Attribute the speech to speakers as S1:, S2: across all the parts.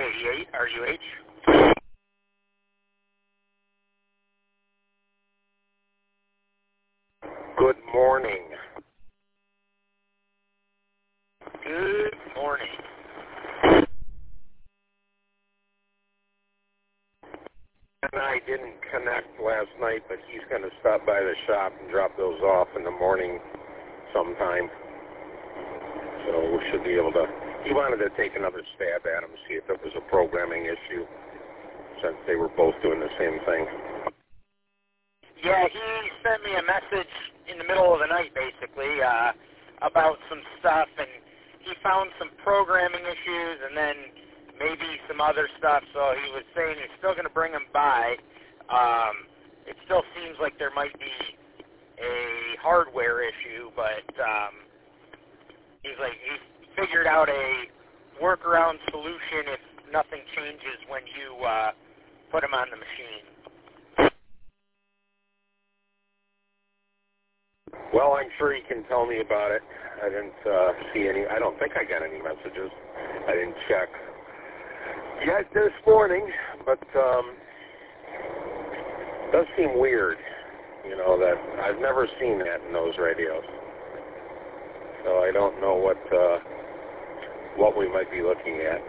S1: K88 RUH.
S2: Good morning.
S1: Good morning.
S2: And I didn't connect last night, but he's going to stop by the shop and drop those off in the morning sometime. So we should be able to... He wanted to take another stab at him, see if it was a programming issue, since they were both doing the same thing.
S1: Yeah, he sent me a message in the middle of the night, basically, about some stuff, and he found some programming issues and then maybe some other stuff, so he was saying he's still going to bring them by. It still seems like there might be a hardware issue, but he's like, he figured out a workaround solution if nothing changes when you put them on the machine.
S2: Well, I'm sure he can tell me about it. I didn't see any. I don't think I got any messages. I didn't check yet this morning, but it does seem weird, you know, that I've never seen that in those radios. So I don't know what we might be looking at.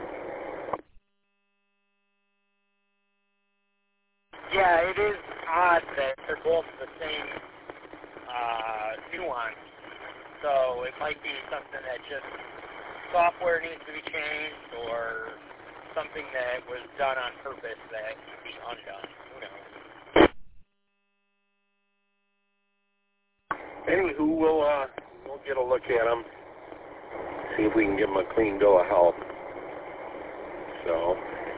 S1: Yeah, it is odd that they're both the same nuance. So it might be something that just software needs to be changed or something that was done on purpose that can be undone. Who knows?
S2: Anywho, we'll get a look at them, see if we can give them a clean bill of health. So,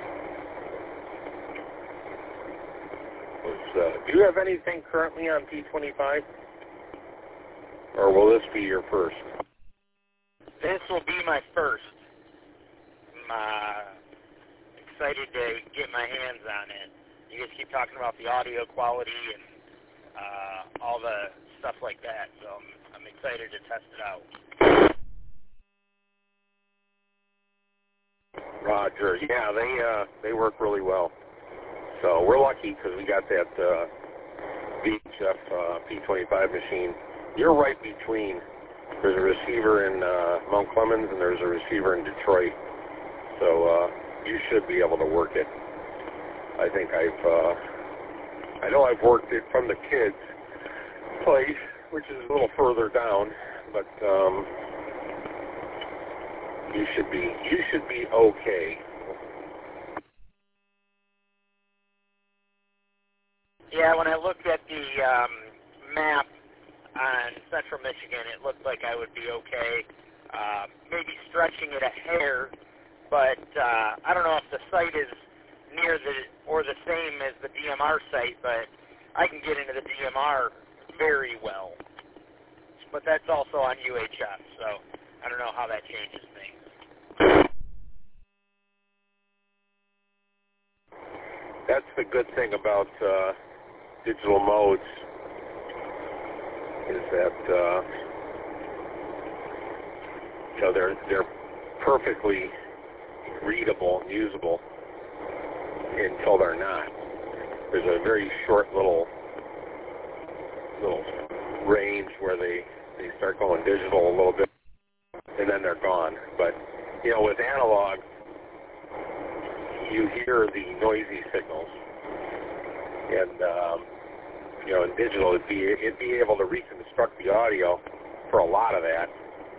S2: do you have anything currently on P25? Or will this be your first?
S1: This will be my first. I'm excited to get my hands on it. You guys keep talking about the audio quality and all the stuff like that, so I'm excited to test it out.
S2: Roger. Yeah, they work really well. So we're lucky because we got that VHF P25 machine. You're right between. There's a receiver in Mount Clemens and there's a receiver in Detroit. So you should be able to work it. I think I know I've worked it from the kids' place, which is a little further down, but you should be okay.
S1: Yeah, when I looked at the map on Central Michigan, it looked like I would be okay. Maybe stretching it a hair, but I don't know if the site is near or the same as the DMR site, but I can get into the DMR very well. But that's also on UHF, so I don't know how that changes things.
S2: That's the good thing about digital modes, is that you know, they're perfectly readable and usable until they're not. There's a very short little range where they start going digital a little bit, and then they're gone. But you know, with analog, you hear the noisy signals, and you know, in digital, it'd be able to reconstruct the audio for a lot of that,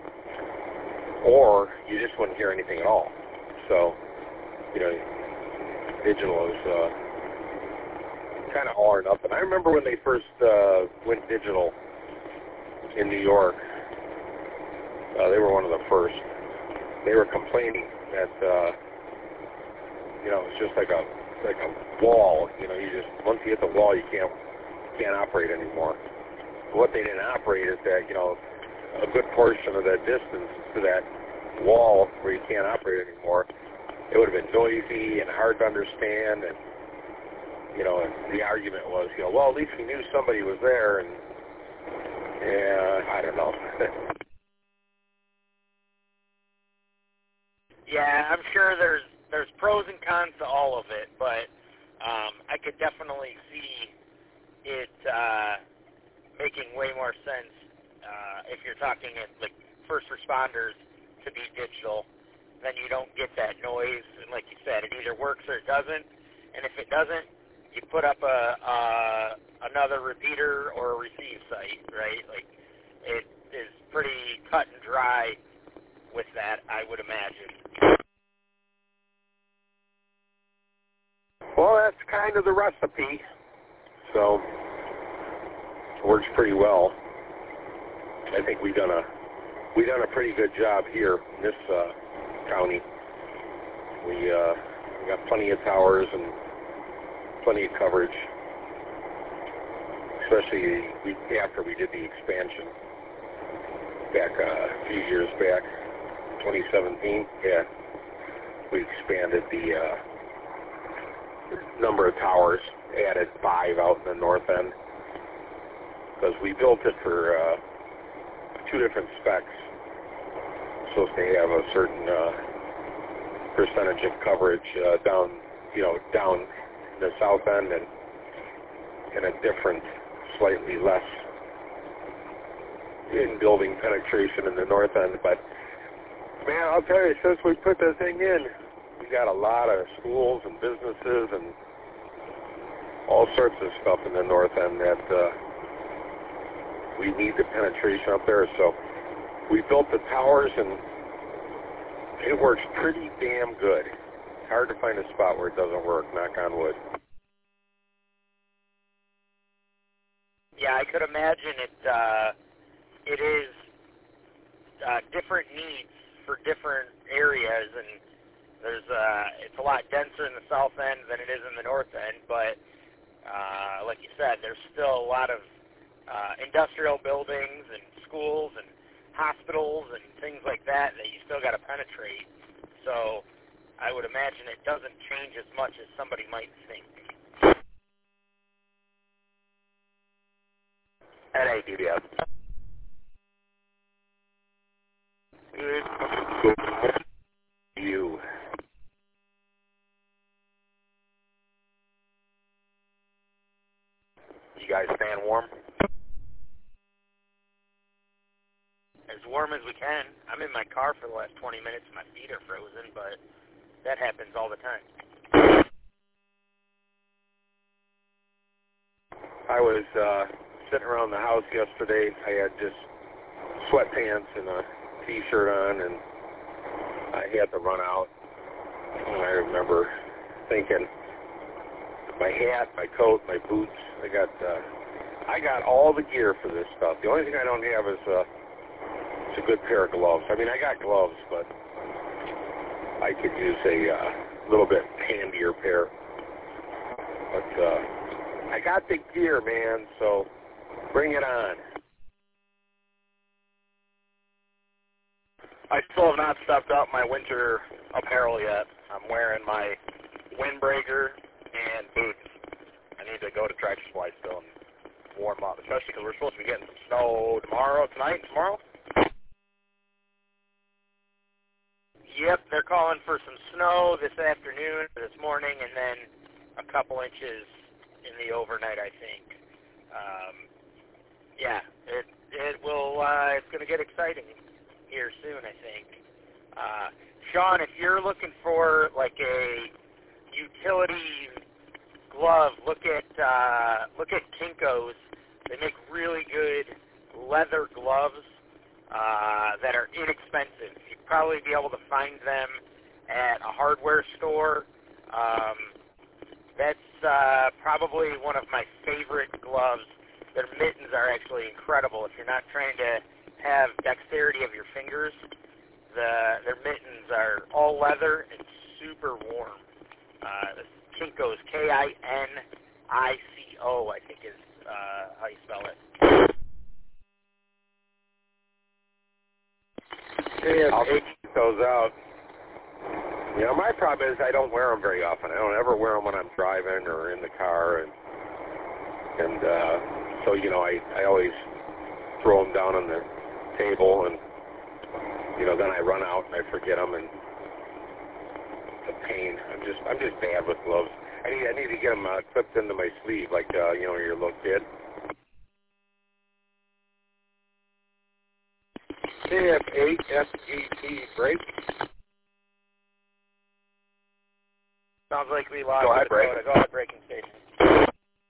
S2: or you just wouldn't hear anything at all. So, you know, digital is kind of all or nothing. I remember when they first went digital in New York. They were one of the first. They were complaining that you know, it's just like a wall. You know, you just once you hit the wall, you can't operate anymore. What they didn't operate is that, you know, a good portion of that distance to that wall where you can't operate anymore, it would have been noisy and hard to understand, and you know, and the argument was, you know, well, at least we knew somebody was there, and I don't know.
S1: Yeah, I'm sure there's there's pros and cons to all of it, but I could definitely see it making way more sense if you're talking like first responders to be digital. Then you don't get that noise, and like you said, it either works or it doesn't. And if it doesn't, you put up another repeater or a receive site, right? Like, it is pretty cut and dry with that, I would imagine.
S2: Well, that's kind of the recipe. So, it works pretty well. I think we've done a pretty good job here in this county. We got plenty of towers and plenty of coverage, especially after we did the expansion back a few years back, 2017. Yeah, we expanded the number of towers, added 5 out in the north end, because we built it for 2 different specs. Supposed to have a certain percentage of coverage down the south end, and a different, slightly less in building penetration in the north end. But man, I'll tell you, since we put the thing in, we got a lot of schools and businesses and all sorts of stuff in the north end that we need the penetration up there. So we built the towers, and it works pretty damn good. It's hard to find a spot where it doesn't work, knock on wood.
S1: Yeah, I could imagine it is different needs for different areas, and it's a lot denser in the south end than it is in the north end, but like you said, there's still a lot of industrial buildings and schools and hospitals and things like that you still got to penetrate. So I would imagine it doesn't change as much as somebody might think.
S2: At ADBS. Good. You guys staying warm?
S1: As warm as we can. I'm in my car for the last 20 minutes. My feet are frozen, but that happens all the time.
S2: I was sitting around the house yesterday. I had just sweatpants and a t-shirt on, and I had to run out. And I remember thinking, my hat, my coat, my boots, I got all the gear for this stuff. The only thing I don't have is a good pair of gloves. I mean, I got gloves, but I could use a little bit handier pair. But I got the gear, man, so bring it on.
S3: I still have not stepped up my winter apparel yet. I'm wearing my windbreaker and boots. I need to go to Tractor Supply still and warm up, especially because we're supposed to be getting some snow tonight and tomorrow.
S1: Yep, they're calling for some snow this afternoon, this morning, and then a couple inches in the overnight, I think. Yeah, it will. It's going to get exciting here soon, I think. Sean, if you're looking for like a utility glove, look at Kinko's. They make really good leather gloves that are inexpensive. You'd probably be able to find them at a hardware store. That's probably one of my favorite gloves. Their mittens are actually incredible. If you're not trying to have dexterity of your fingers, their mittens are all leather and super warm. Kinko's, K-I-N-I-C-O, I think is how you spell it.
S2: Yeah, I'll check those out. You know, my problem is I don't wear them very often. I don't ever wear them when I'm driving or in the car, and so you know, I always throw them down on the table, and you know, then I run out and I forget them, and a pain. I'm just bad with gloves. I need to get them clipped into my sleeve, like your little kid. KF8FGT brake.
S1: Sounds like we lost
S2: Go ahead,
S1: Dakota. Go ahead, braking station.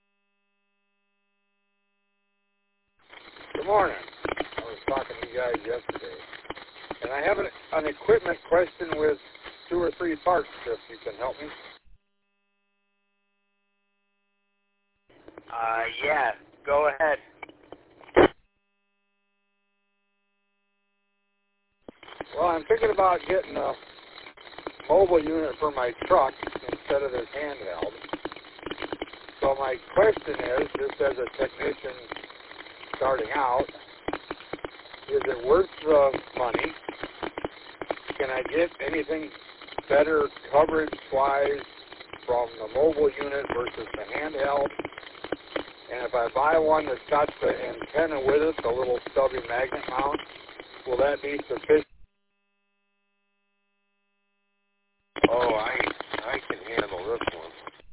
S4: Good morning. I was talking to you guys yesterday, and I have an equipment question with 2 or 3 parts, if you can help me.
S1: Yeah, go ahead.
S4: Well, I'm thinking about getting a mobile unit for my truck instead of this handheld. So my question is, just as a technician starting out, is it worth the money? Can I get anything better coverage-wise from the mobile unit versus the handheld? And if I buy one that's got the antenna with it, the little stubby magnet mount, will that be sufficient?
S2: Oh, I can handle this one.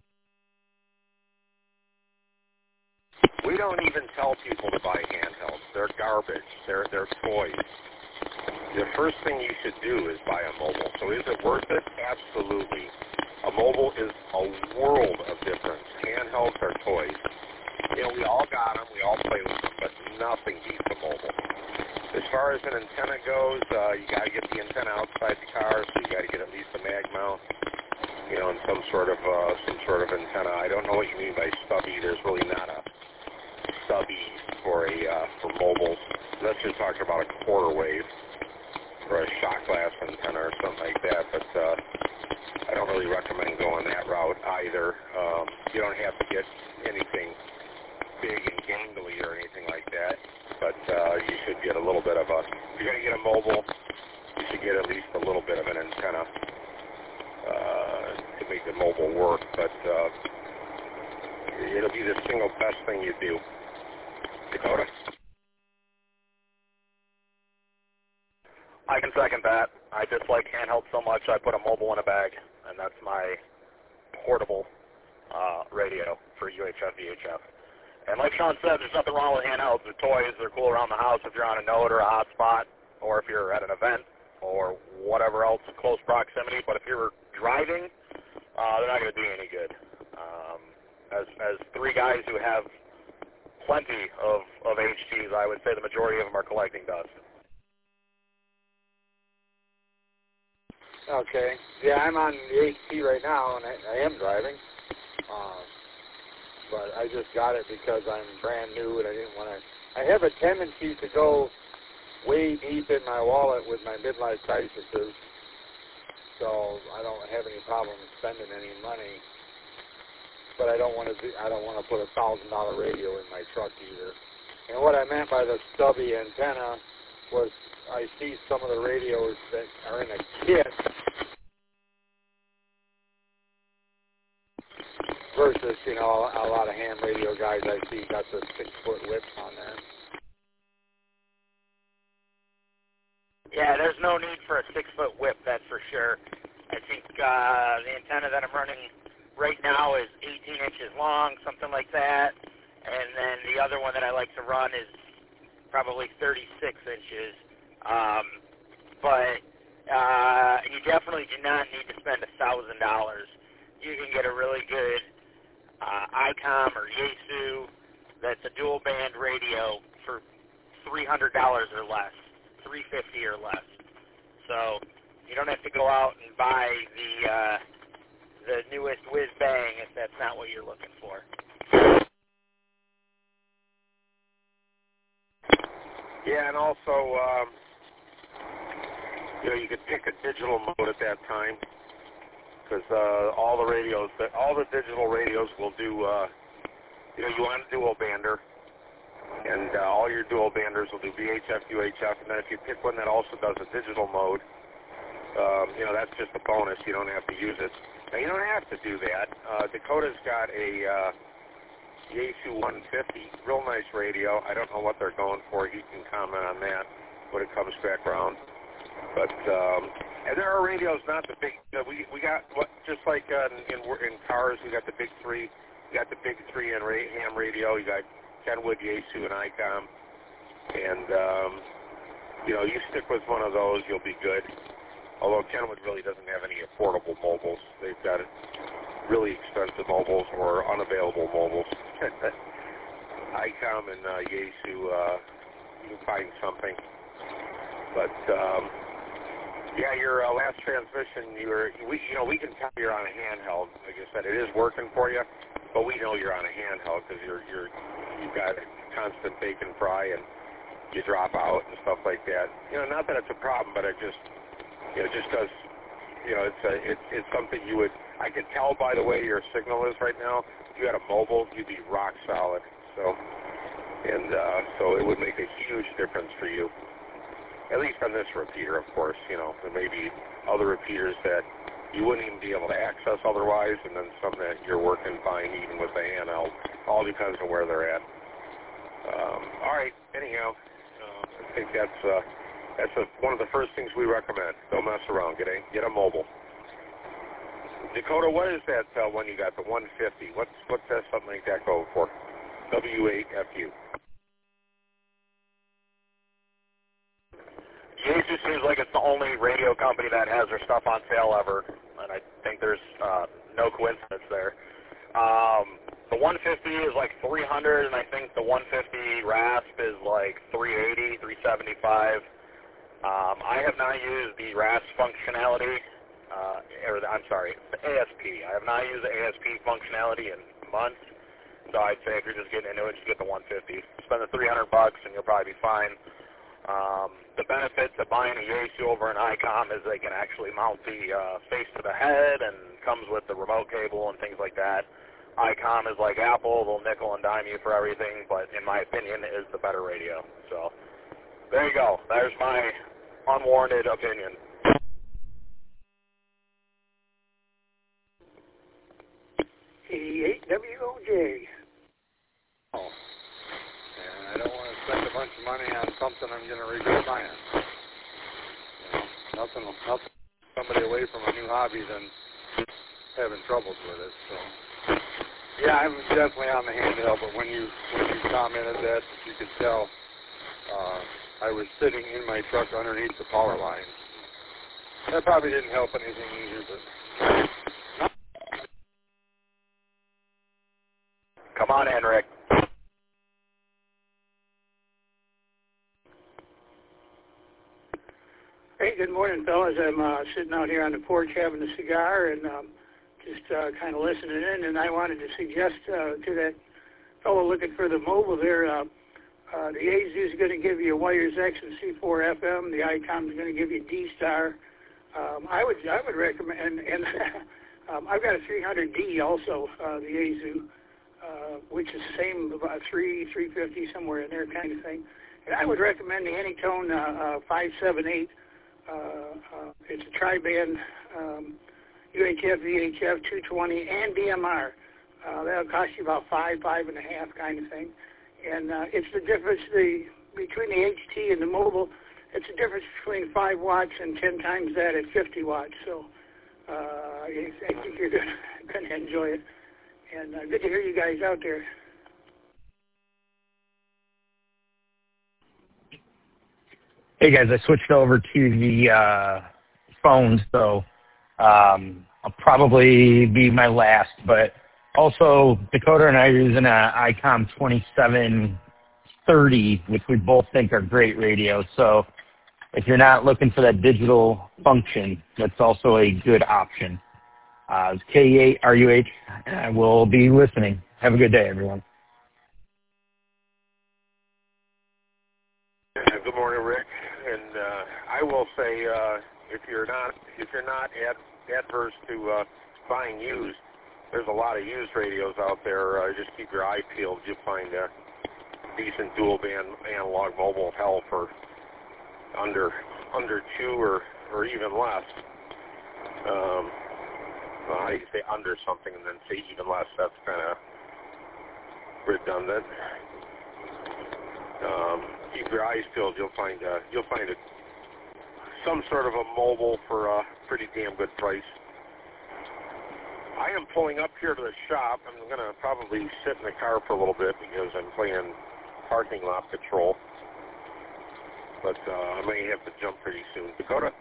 S2: We don't even tell people to buy handhelds. They're garbage. They're toys. The first thing you should do is buy a mobile. So is it worth it? Absolutely. A mobile is a world of difference. Handhelds are toys. We all got them. We all play with them, but nothing beats a mobile. As far as an antenna goes, you got to get the antenna outside the car, so you got to get at least a mag mount, and some sort of antenna. I don't know what you mean by stubby. There's really not a stubby for mobile, unless you're talking about a quarter wave or a shot glass antenna or something like that. But I don't really recommend going that route either. You don't have to get anything big and gangly or anything like that, but you should get a little bit of if you're going to get a mobile, you should get at least a little bit of an antenna to make the mobile work, but it'll be the single best thing you do. Dakota?
S3: I can second that. I dislike handhelds so much I put a mobile in a bag, and that's my portable radio for UHF, VHF. And like Sean said, there's nothing wrong with handhelds. They're toys. They're cool around the house if you're on a note or a hotspot, or if you're at an event or whatever else in close proximity. But if you're driving, they're not going to do you any good. As 3 guys who have plenty of HTs, I would say the majority of them are collecting dust.
S4: Okay. Yeah, I'm on the HT right now, and I am driving. But I just got it because I'm brand new, and I didn't want to. I have a tendency to go way deep in my wallet with my midlife crises, so I don't have any problem spending any money. But I don't want to put a $1,000 radio in my truck either. And what I meant by the stubby antenna was I see some of the radios that are in a kit versus, a lot of ham radio guys I see got the 6-foot whips on there.
S1: Yeah, there's no need for a 6-foot whip, that's for sure. I think the antenna that I'm running right now is 18 inches long, something like that. And then the other one that I like to run is probably 36 inches. But you definitely do not need to spend $1,000. You can get a really good ICOM or Yaesu that's a dual band radio for $300 or less, $350 or less. So you don't have to go out and buy the newest whiz bang if that's not what you're looking for.
S2: Yeah, and also, you could pick a digital mode at that time, because all the digital radios will do, you want a dual bander, and all your dual banders will do VHF, UHF, and then if you pick one that also does a digital mode, that's just a bonus. You don't have to use it. Now, you don't have to do that. Dakota's got a Yaesu 150, real nice radio. I don't know what they're going for. He can comment on that when it comes back around. But And there are radios, not the big. We got just like in cars, we got the big three. You got the big three in ham radio. You got Kenwood, Yaesu, and ICOM. And you stick with one of those, you'll be good. Although Kenwood really doesn't have any affordable mobiles. They've got really expensive mobiles or unavailable mobiles. ICOM and Yaesu, you can find something. But yeah, your last transmission, we can tell you're on a handheld. Like I said, it is working for you, but we know you're on a handheld because you've got a constant bake and fry and you drop out and stuff like that. Not that it's a problem, but it just does. It's something you would. I can tell by the way your signal is right now. If you had a mobile, you'd be rock solid. So it would make a huge difference for you. At least on this repeater, of course. There may be other repeaters that you wouldn't even be able to access otherwise, and then some that you're working fine even with the handheld. All depends on where they're at. All right. Anyhow, I think that's one of the first things we recommend. Don't mess around. Get a mobile. Dakota, what is that one you got? The 150. What's that something like that go for? W8FU.
S3: Yaesu seems like it's the only radio company that has their stuff on sale ever, and I think there's no coincidence there. The 150 is like $300, and I think the 150 RASP is like $380, $375. I have not used the RASP functionality, the ASP. I have not used the ASP functionality in months, so I'd say if you're just getting into it, just get the 150. Spend the $300 and you'll probably be fine. The benefits of buying a Yaesu over an ICOM is they can actually mount the face to the head and comes with the remote cable and things like that. ICOM is like Apple, they'll nickel and dime you for everything, but in my opinion is the better radio. So there you go. There's my unwarranted opinion.
S5: WOJ.
S4: I don't want to spend a bunch of money on something I'm going to regret buying. Nothing somebody away from a new hobby than having troubles with it. So yeah, I'm definitely on the handheld. But when you commented that you could tell, I was sitting in my truck underneath the power line. That probably didn't help anything either. But
S3: come on, Henrik.
S5: Hey, good morning, fellas. I'm sitting out here on the porch having a cigar and just kind of listening in, and I wanted to suggest to that fellow looking for the mobile there, the Yaesu is going to give you Wires X and C4 FM. The ICOM is going to give you D-Star. I would recommend, and I've got a 300D also, the Yaesu, which is the same, about 350, somewhere in there kind of thing. And I would recommend the Anytone 578. It's a tri-band UHF, VHF, 220, and DMR. That'll cost you about $5.5 kind of thing. And it's the difference between the HT and the mobile. It's the difference between 5 watts and 10 times that at 50 watts. So I think you're going to enjoy it. And good to hear you guys out there.
S1: Hey guys, I switched over to the phone, so I'll probably be my last. But also, Dakota and I are using an ICOM 2730, which we both think are great radios. So if you're not looking for that digital function, that's also a good option. It's K8RUH, and I will be listening. Have a good day, everyone.
S2: Good morning, Rick. And I will say, if you're not adverse to buying used, there's a lot of used radios out there. Just keep your eye peeled. You'll find a decent dual band analog mobile hell for under $2 or even less. How do you say under something and then say even less? That's kind of redundant. Keep your eyes peeled. You'll find a some sort of a mobile for a pretty damn good price. I am pulling up here to the shop. I'm going to probably sit in the car for a little bit because I'm playing parking lot patrol. But I may have to jump pretty soon. Dakota?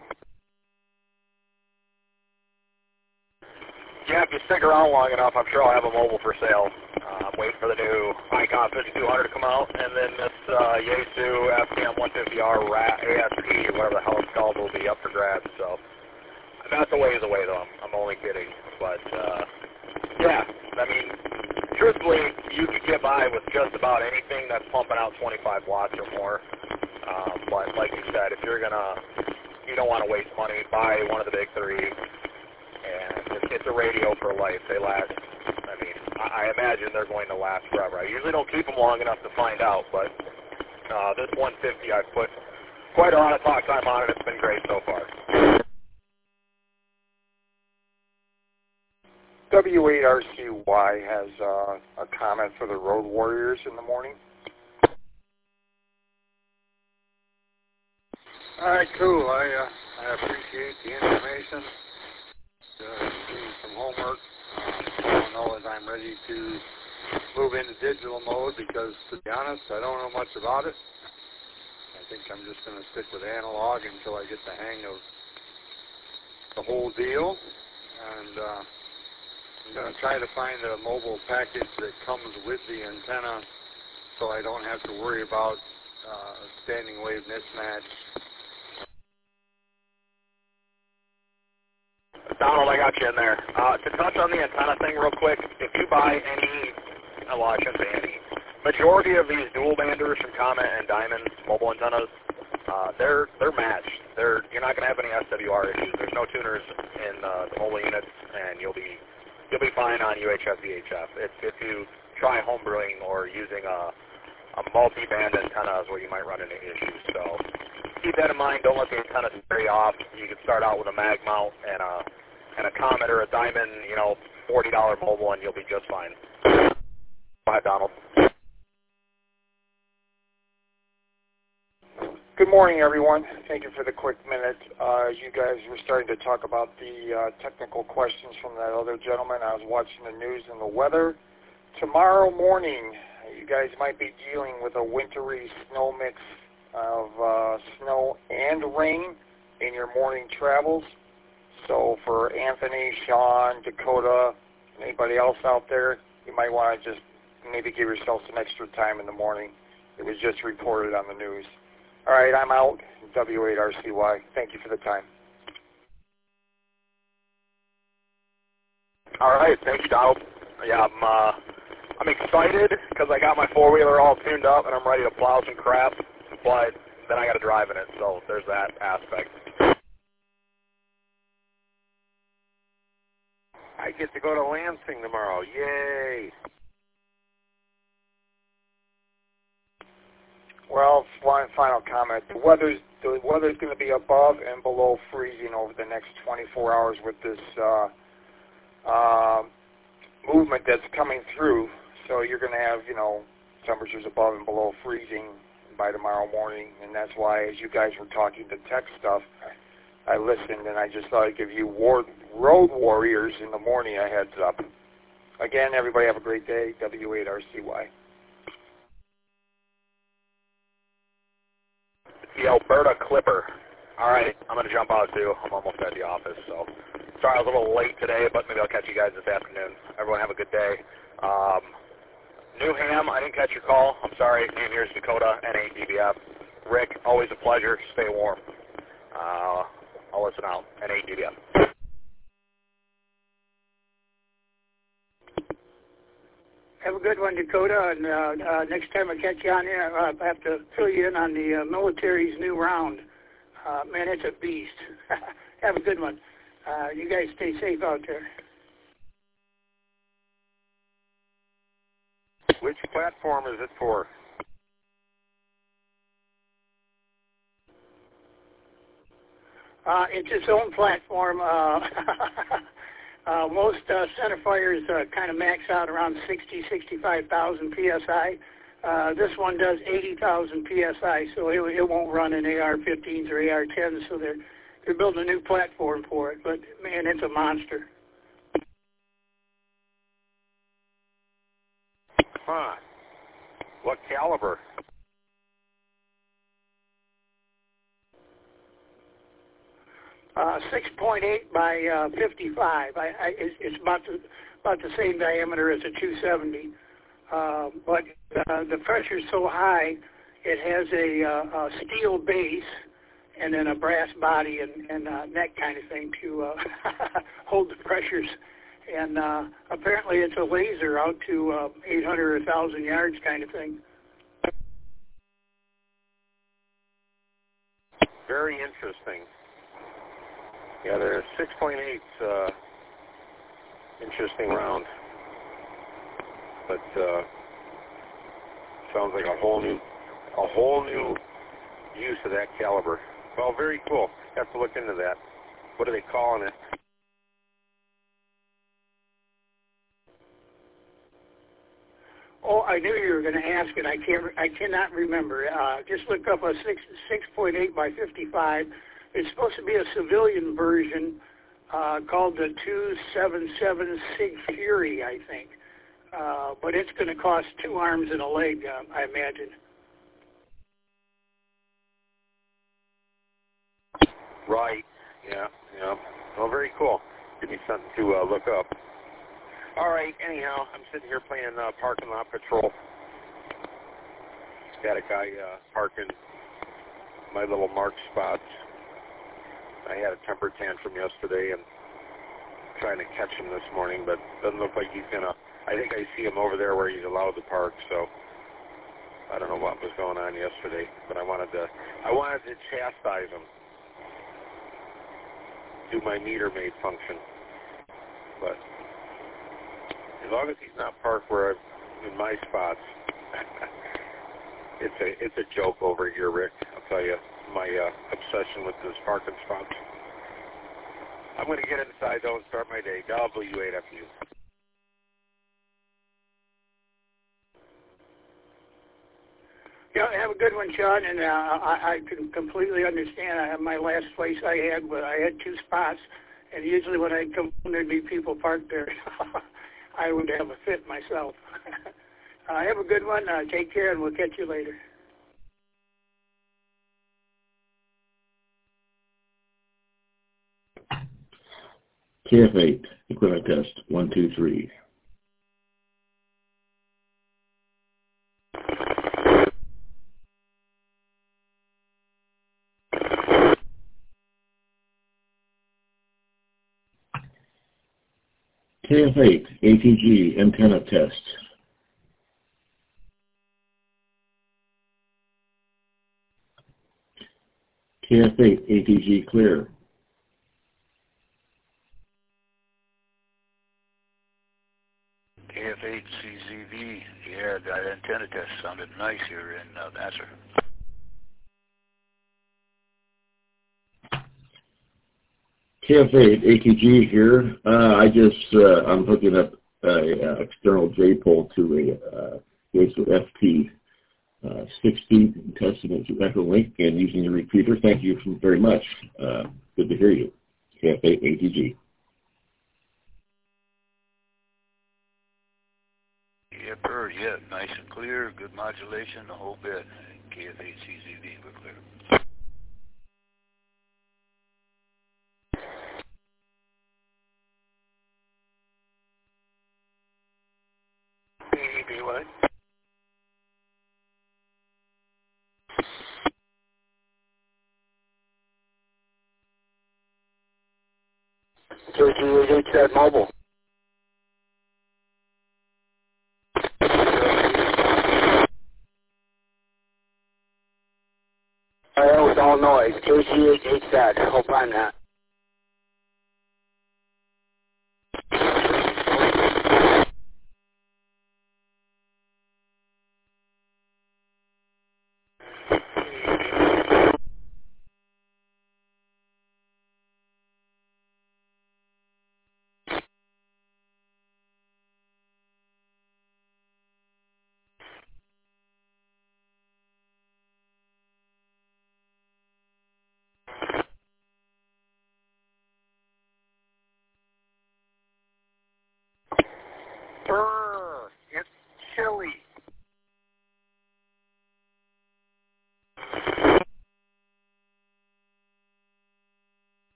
S3: Yeah, if you stick around long enough, I'm sure I'll have a mobile for sale. I'm waiting for the new Icon 5200 to come out, and then this Yaesu FCM 150R ASP, whatever the hell it's called, will be up for grabs. So that's a ways away, though. I'm only kidding. But, yeah, I mean, truthfully, you could get by with just about anything that's pumping out 25 watts or more. But like you said, if you don't want to waste money, buy one of the big three. And it's a radio for life. They last, I mean, I imagine they're going to last forever. I usually don't keep them long enough to find out, but this 150, I've put quite a lot of talk time on it. It's been great so far.
S4: W8RCY has a comment for the Road Warriors in the morning. All right, cool. I appreciate the information. Doing some homework. I don't know as I'm ready to move into digital mode because, to be honest, I don't know much about it. I think I'm just going to stick with analog until I get the hang of the whole deal. And I'm going to try to find a mobile package that comes with the antenna so I don't have to worry about standing wave mismatch.
S3: Donald, I got you in there. To touch on the antenna thing real quick, if you buy any, well, I shouldn't say any, majority of these dual banders from Comet and Diamond mobile antennas, they're matched. You're not going to have any SWR issues. There's no tuners in the mobile units, and you'll be fine on UHF VHF. If you try homebrewing or using a multi-band antenna is where you might run into issues. So keep that in mind. Don't let the antenna stray off. You can start out with a mag mount and a Comet or a Diamond, $40 mobile, and you'll be just fine. Bye, Donald.
S6: Good morning, everyone. Thank you for the quick minute. You guys were starting to talk about the technical questions from that other gentleman. I was watching the news and the weather. Tomorrow morning, you guys might be dealing with a wintry snow mix of snow and rain in your morning travels. So for Anthony, Sean, Dakota, and anybody else out there, you might want to just maybe give yourself some extra time in the morning. It was just reported on the news. All right, I'm out. W8RCY. Thank you for the time.
S3: All right, thank you, Donald. Yeah, I'm excited because I got my four-wheeler all tuned up and I'm ready to plow some crap, but then I got to drive in it, so there's that aspect.
S2: I get to go to Lansing tomorrow. Yay!
S6: Well, one final comment. The weather's going to be above and below freezing over the next 24 hours with this movement that's coming through. So you're going to have, temperatures above and below freezing by tomorrow morning, and that's why, as you guys were talking the tech stuff, I listened, and I just thought I'd give you Road Warriors in the morning a heads up. Again, everybody have a great day. W8RCY.
S3: The Alberta Clipper. All right, I'm going to jump out too. I'm almost at the office, so sorry I was a little late today, but maybe I'll catch you guys this afternoon. Everyone have a good day. Newham, I didn't catch your call. I'm sorry. And here's Dakota, N8DBF. Rick, always a pleasure. Stay warm. I'll listen out. N8DBF.
S5: Have a good one, Dakota. And next time I catch you on here, I have to fill you in on the military's new round. Man, it's a beast. Have a good one. You guys stay safe out there.
S2: Which platform is it for?
S5: It's its own platform. Most centerfires kind of max out around 60, 65,000 PSI. This one does 80,000 psi, so it won't run in AR-15s or AR-10s. So they're building a new platform for it. But man, it's a monster.
S2: Huh. What caliber?
S5: 6.8 by 55. It's about the same diameter as a 270. But the pressure's so high, it has a steel base and then a brass body and neck kind of thing to hold the pressures. And apparently it's a laser out to 800 or 1,000 yards kind of thing.
S2: Very interesting. Yeah, the 6.8's interesting round. But sounds like a whole new use of that caliber. Well, very cool. Have to look into that. What are they calling it?
S5: Oh, I knew you were going to ask it. I cannot remember. Just look up a 6.8 by 55. It's supposed to be a civilian version called the 277 Sig Fury, I think. But it's going to cost 2 arms and a leg, I imagine.
S2: Right. Yeah. Well, very cool. Give me something to look up. All right. Anyhow, I'm sitting here playing parking lot patrol. Got a guy parking my little marked spots. I had a temper tantrum yesterday and trying to catch him this morning, but doesn't look like he's gonna. I think I see him over there where he's allowed to park. So I don't know what was going on yesterday, but I wanted to chastise him, do my meter maid function. But as long as he's not parked where in my spots, it's a joke over here, Rick. I'll tell you, my obsession with this parking spots. I'm going to get inside though and start my day. WAFU.
S5: Yeah, have a good one, Sean. And I can completely understand. My last place I had 2 spots, and usually when I come home, there'd be people parked there. I would have a fit myself. Have a good one. Take care, and we'll catch you later.
S7: KF8, equipment test, 1, 2, 3. KF8, ATG, antenna test. KF8, ATG, clear.
S8: KF8 CZV, yeah, that antenna test sounded nice here in Vassar.
S7: KF8 ATG here. I'm hooking up a external J-pole to a Yaesu FT 60 and testing it through Echolink and using the repeater. Thank you very much. Good to hear you. KF8 ATG.
S8: Yeah, bird, yeah, nice and clear, good modulation, the whole bit. KF8 CZV, we're clear.
S5: Maybe what?
S1: KGH mobile. That was all noise. KGH hope I'm not.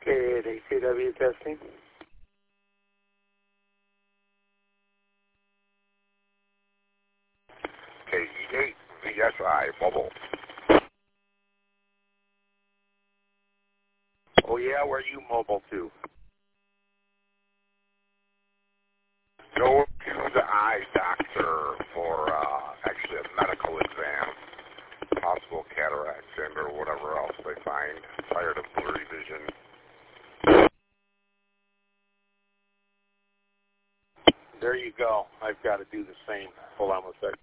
S6: KA ACW testing.
S2: KE8 VSI mobile.
S6: Oh yeah, where are you mobile to?
S2: Go to the eye doctor for actually a medical exam, possible cataracts and or whatever else they find. Tired of blurry vision.
S6: There you go. I've got to do the same. Hold on one sec.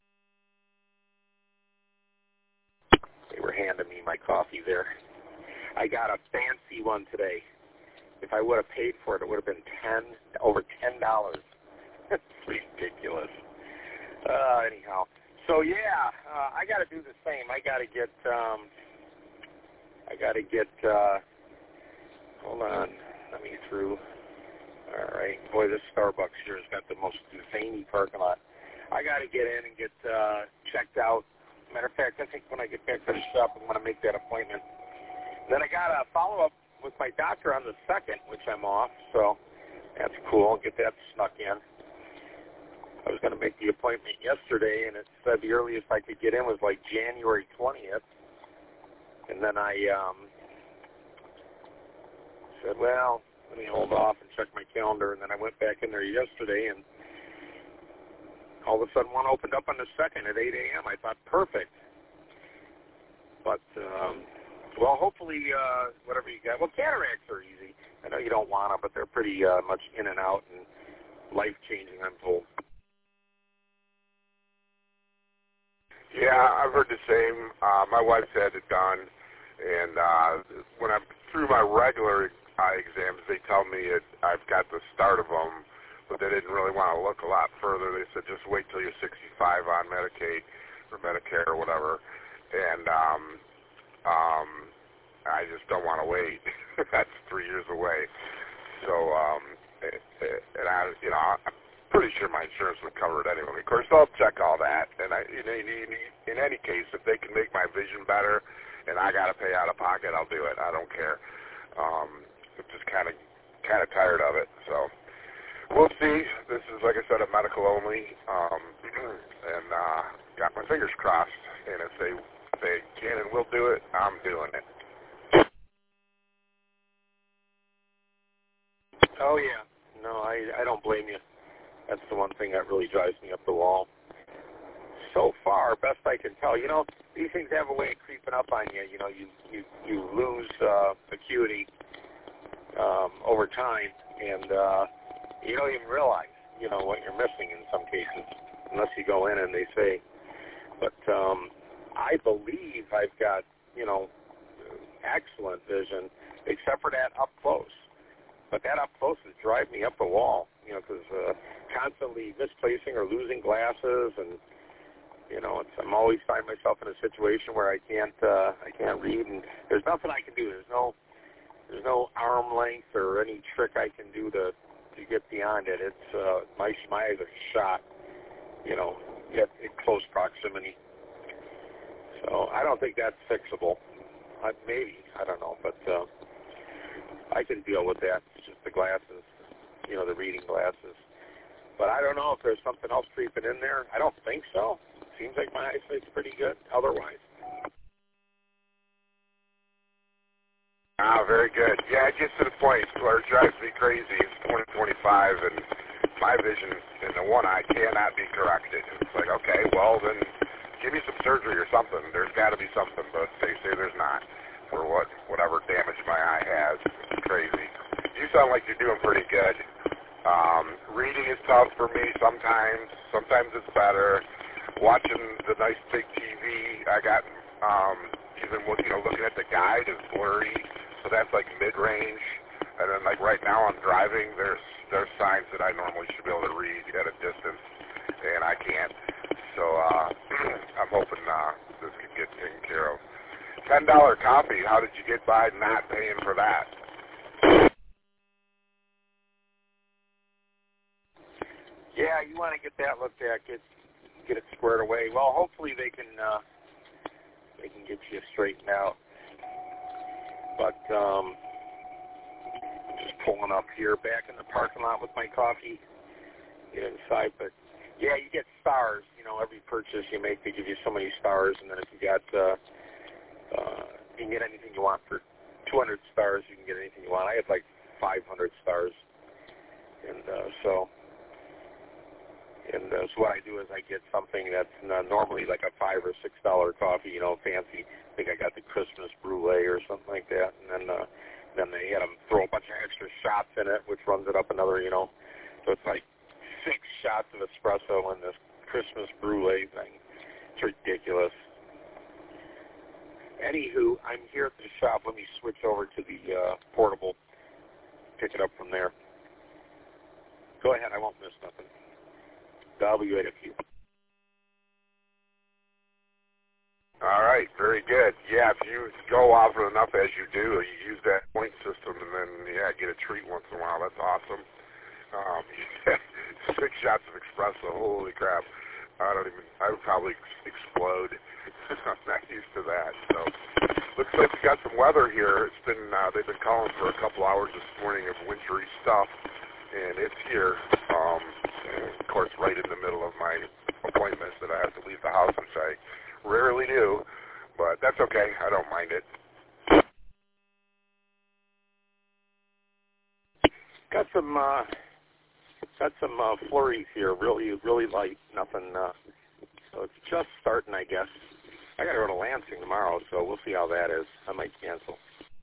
S6: They were handing me my coffee there. I got a fancy one today. If I would have paid for it, it would have been over $10. It's ridiculous. Anyhow, so yeah, I got to do the same. I got to get. Hold on, let me through. All right, boy, this Starbucks here has got the most zany parking lot. I got to get in and get checked out. Matter of fact, I think when I get back to the shop, I'm going to make that appointment. Then I got a follow-up with my doctor on the 2nd, which I'm off, so that's cool. I'll get that snuck in. I was going to make the appointment yesterday, and it said the earliest I could get in was like January 20th. And then I said, well, let me hold off and check my calendar. And then I went back in there yesterday, and all of a sudden one opened up on the 2nd at 8 a.m. I thought, perfect. But, well, hopefully whatever you got. Well, cataracts are easy. I know you don't want them, but they're pretty much in and out and life-changing, I'm told.
S2: Yeah, I've heard the same. My wife's had it done, and when I'm through my regular eye exams, they tell me I've got the start of them, but they didn't really want to look a lot further. They said just wait till you're 65 on Medicaid or Medicare or whatever, and I just don't want to wait. That's 3 years away. So, and I, you know, I'm pretty sure my insurance would cover it anyway. Of course, they'll check all that, and in any case, if they can make my vision better, and I got to pay out of pocket, I'll do it. I don't care. I'm just kind of tired of it. So we'll see. This is, like I said, a medical only, and got my fingers crossed. And if they can and will do it, I'm doing it.
S6: Oh yeah. No, I don't blame you. That's the one thing that really drives me up the wall. So far, best I can tell, you know, these things have a way of creeping up on you. You know, you lose acuity over time, and you don't even realize, you know, what you're missing in some cases, unless you go in and they say. But I believe I've got, you know, excellent vision, except for that up close. But that up close is driving me up the wall, you know, because constantly misplacing or losing glasses, and you know, I'm always find myself in a situation where I can't read, and there's nothing I can do. There's no arm length or any trick I can do to get beyond it. It's my eyes are shot, you know, yet in close proximity. So I don't think that's fixable. Maybe, I don't know, but I can deal with that. It's just the glasses, you know, the reading glasses. But I don't know if there's something else creeping in there. I don't think so. Seems like my eyesight's pretty good otherwise.
S2: Very good. Yeah, it gets to the point where it drives me crazy. It's 2025, and my vision in the one eye cannot be corrected. It's like, okay, well, then give me some surgery or something. There's got to be something, but they say there's not for whatever damage my eye has. It's crazy. You sound like you're doing pretty good. Reading is tough for me sometimes. Sometimes it's better. Watching the nice big TV, I got even looking at the guide is blurry, so that's like mid-range. And then like right now I'm driving, there's signs that I normally should be able to read at a distance, and I can't. So I'm hoping this can get taken care of. $10 copy. How did you get by not paying for that?
S6: Yeah, you want to get that looked at, get it squared away. Well, hopefully they can get you straightened out. But
S2: Just pulling up here back in the parking lot with my coffee. Get inside, but yeah, you get stars. You know, every purchase you make, they give you so many stars, and then if you got, you can get anything you want for 200 stars. You can get anything you want. I had like 500 stars, and so what I do is I get something that's normally like a $5 or $6 coffee, you know, fancy. I think I got the Christmas brulee or something like that, and then they had them throw a bunch of extra shots in it, which runs it up another, you know, so it's like 6 shots of espresso in this Christmas brulee thing. It's ridiculous. Anywho, I'm here at the shop. Let me switch over to the portable, pick it up from there. Go ahead, I won't miss nothing. W8FU.
S9: All right, very good. Yeah, if you go often enough as you do, you use that point system and then, yeah, get a treat once in a while. That's awesome. 6 shots of espresso, holy crap. I would probably explode. I'm not used to that. So, looks like we got some weather here. It's been, they've been calling for a couple hours this morning of wintry stuff, and it's here. Of course, right in the middle of my appointment that I have to leave the house, which I rarely do, but that's okay. I don't mind it.
S2: Got some flurries here, really light, nothing, so it's just starting, I guess. I got to go to Lansing tomorrow, so we'll see how that is. I might cancel.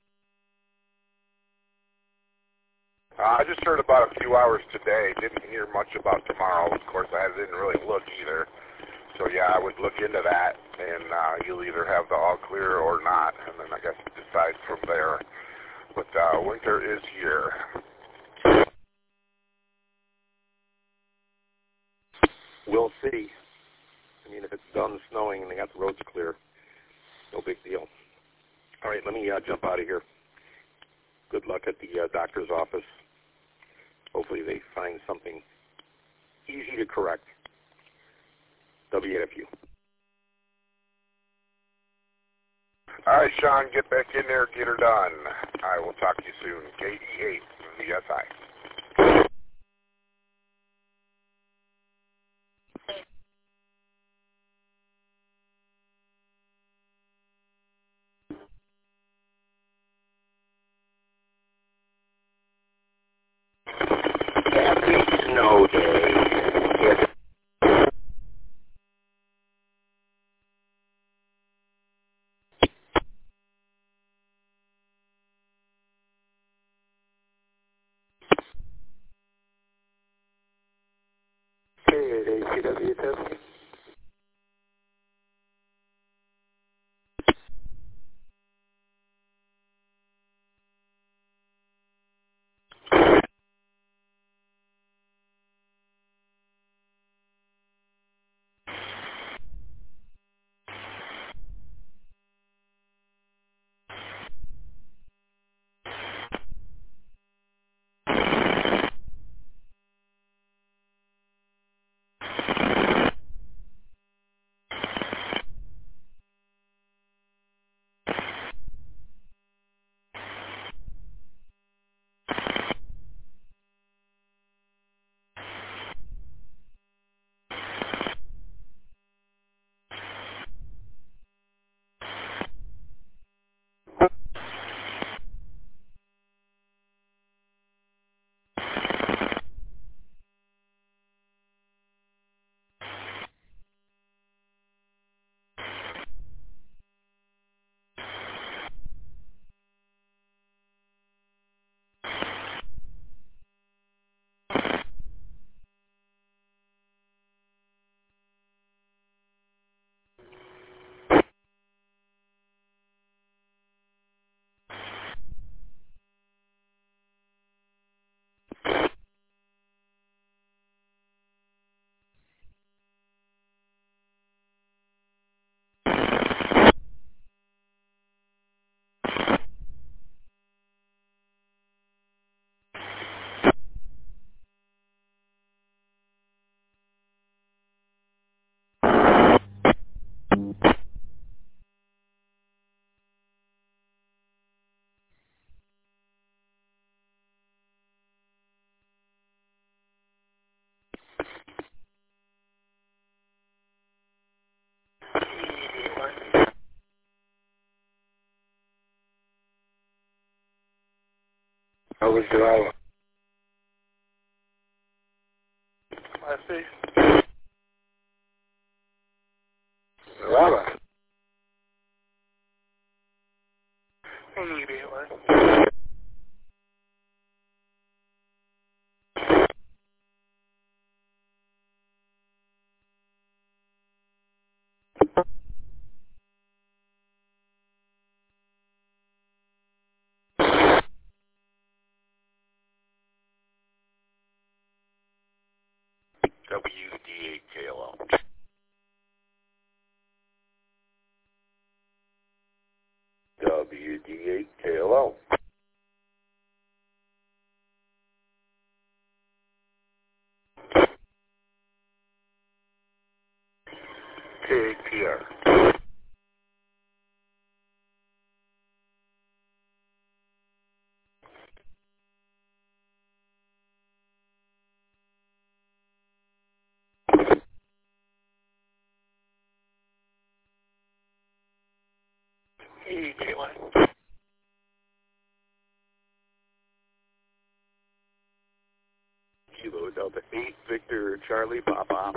S9: I just heard about a few hours today. Didn't hear much about tomorrow. Of course, I didn't really look either. So, yeah, I would look into that, and you'll either have the all clear or not, and then I guess decide from there. But winter is here.
S2: We'll see. I mean, if it's done snowing and they got the roads clear, no big deal. All right, let me jump out of here. Good luck at the doctor's office. Hopefully they find something easy to correct. W8FU.
S9: All right, Sean, get back in there, get her done. I will talk to you soon. KE8, VSI.
S2: Happy snow day. was your
S10: I see.
S2: Robert.
S10: Immediately.
S2: WD8KLO. WD8KLO. KPR.
S10: Immediately.
S2: Kilo Delta 8 Victor Charlie Papa.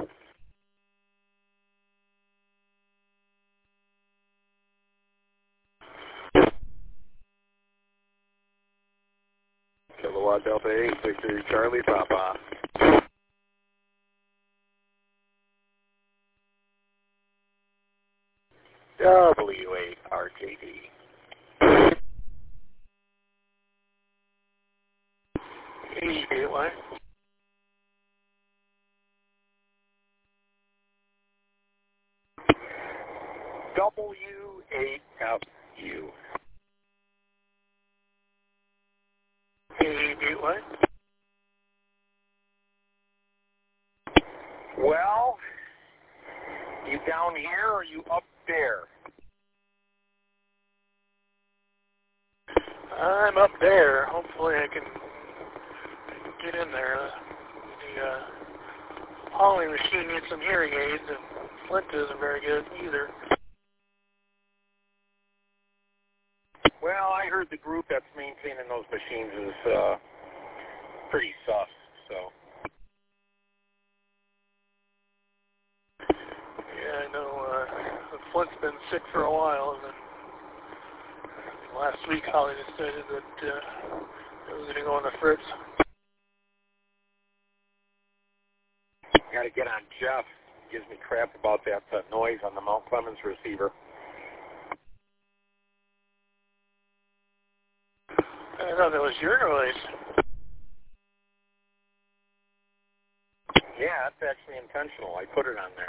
S2: Kilowatt Delta 8 Victor Charlie Papa. W8RJD.
S10: Immediately.
S2: W8FU.
S10: Immediately.
S6: Well, you down here or you up there?
S10: I'm up there. Hopefully I can get in there. The hauling machine needs some hearing aids, and Flint isn't very good either.
S6: Well, I heard the group that's maintaining those machines is pretty sus, so.
S10: Yeah, I know. Flint's been sick for a while, and then last week Holly decided that it was going to go on the fritz.
S6: Got to get on Jeff. He gives me crap about that noise on the Mount Clemens receiver.
S10: I thought that was your noise.
S6: Yeah, that's actually intentional. I put it on there.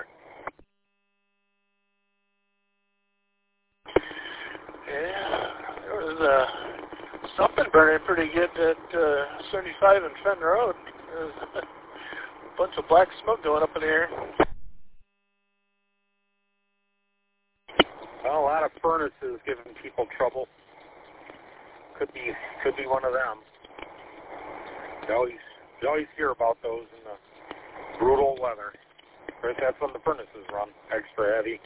S10: Yeah, there was something burning pretty good at 75 and Fenn Road. There was a bunch of black smoke going up in the air.
S6: Well, a lot of furnaces giving people trouble. Could be one of them. You always hear about those in the brutal weather. Of course, that's when the furnaces run extra heavy.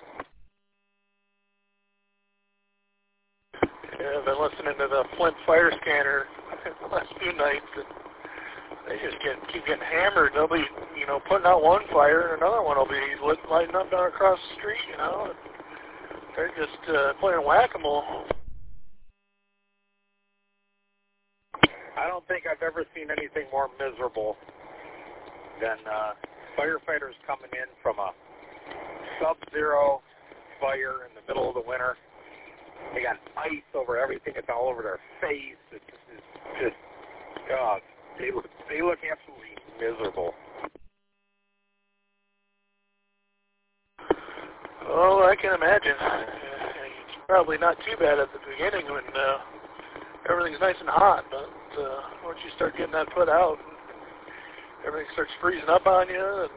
S10: Yeah, I've been listening to the Flint fire scanner the last few nights, and they just keep getting hammered. They'll be, putting out one fire, and another one will be lighting up down across the street, And they're just playing whack-a-mole.
S6: I don't think I've ever seen anything more miserable than firefighters coming in from a sub-zero fire in the middle of the winter. They got ice over everything. It's all over their face. It's just, God, they look absolutely miserable.
S10: Oh, I can imagine. It's probably not too bad at the beginning when everything's nice and hot, but once you start getting that put out, everything starts freezing up on you, and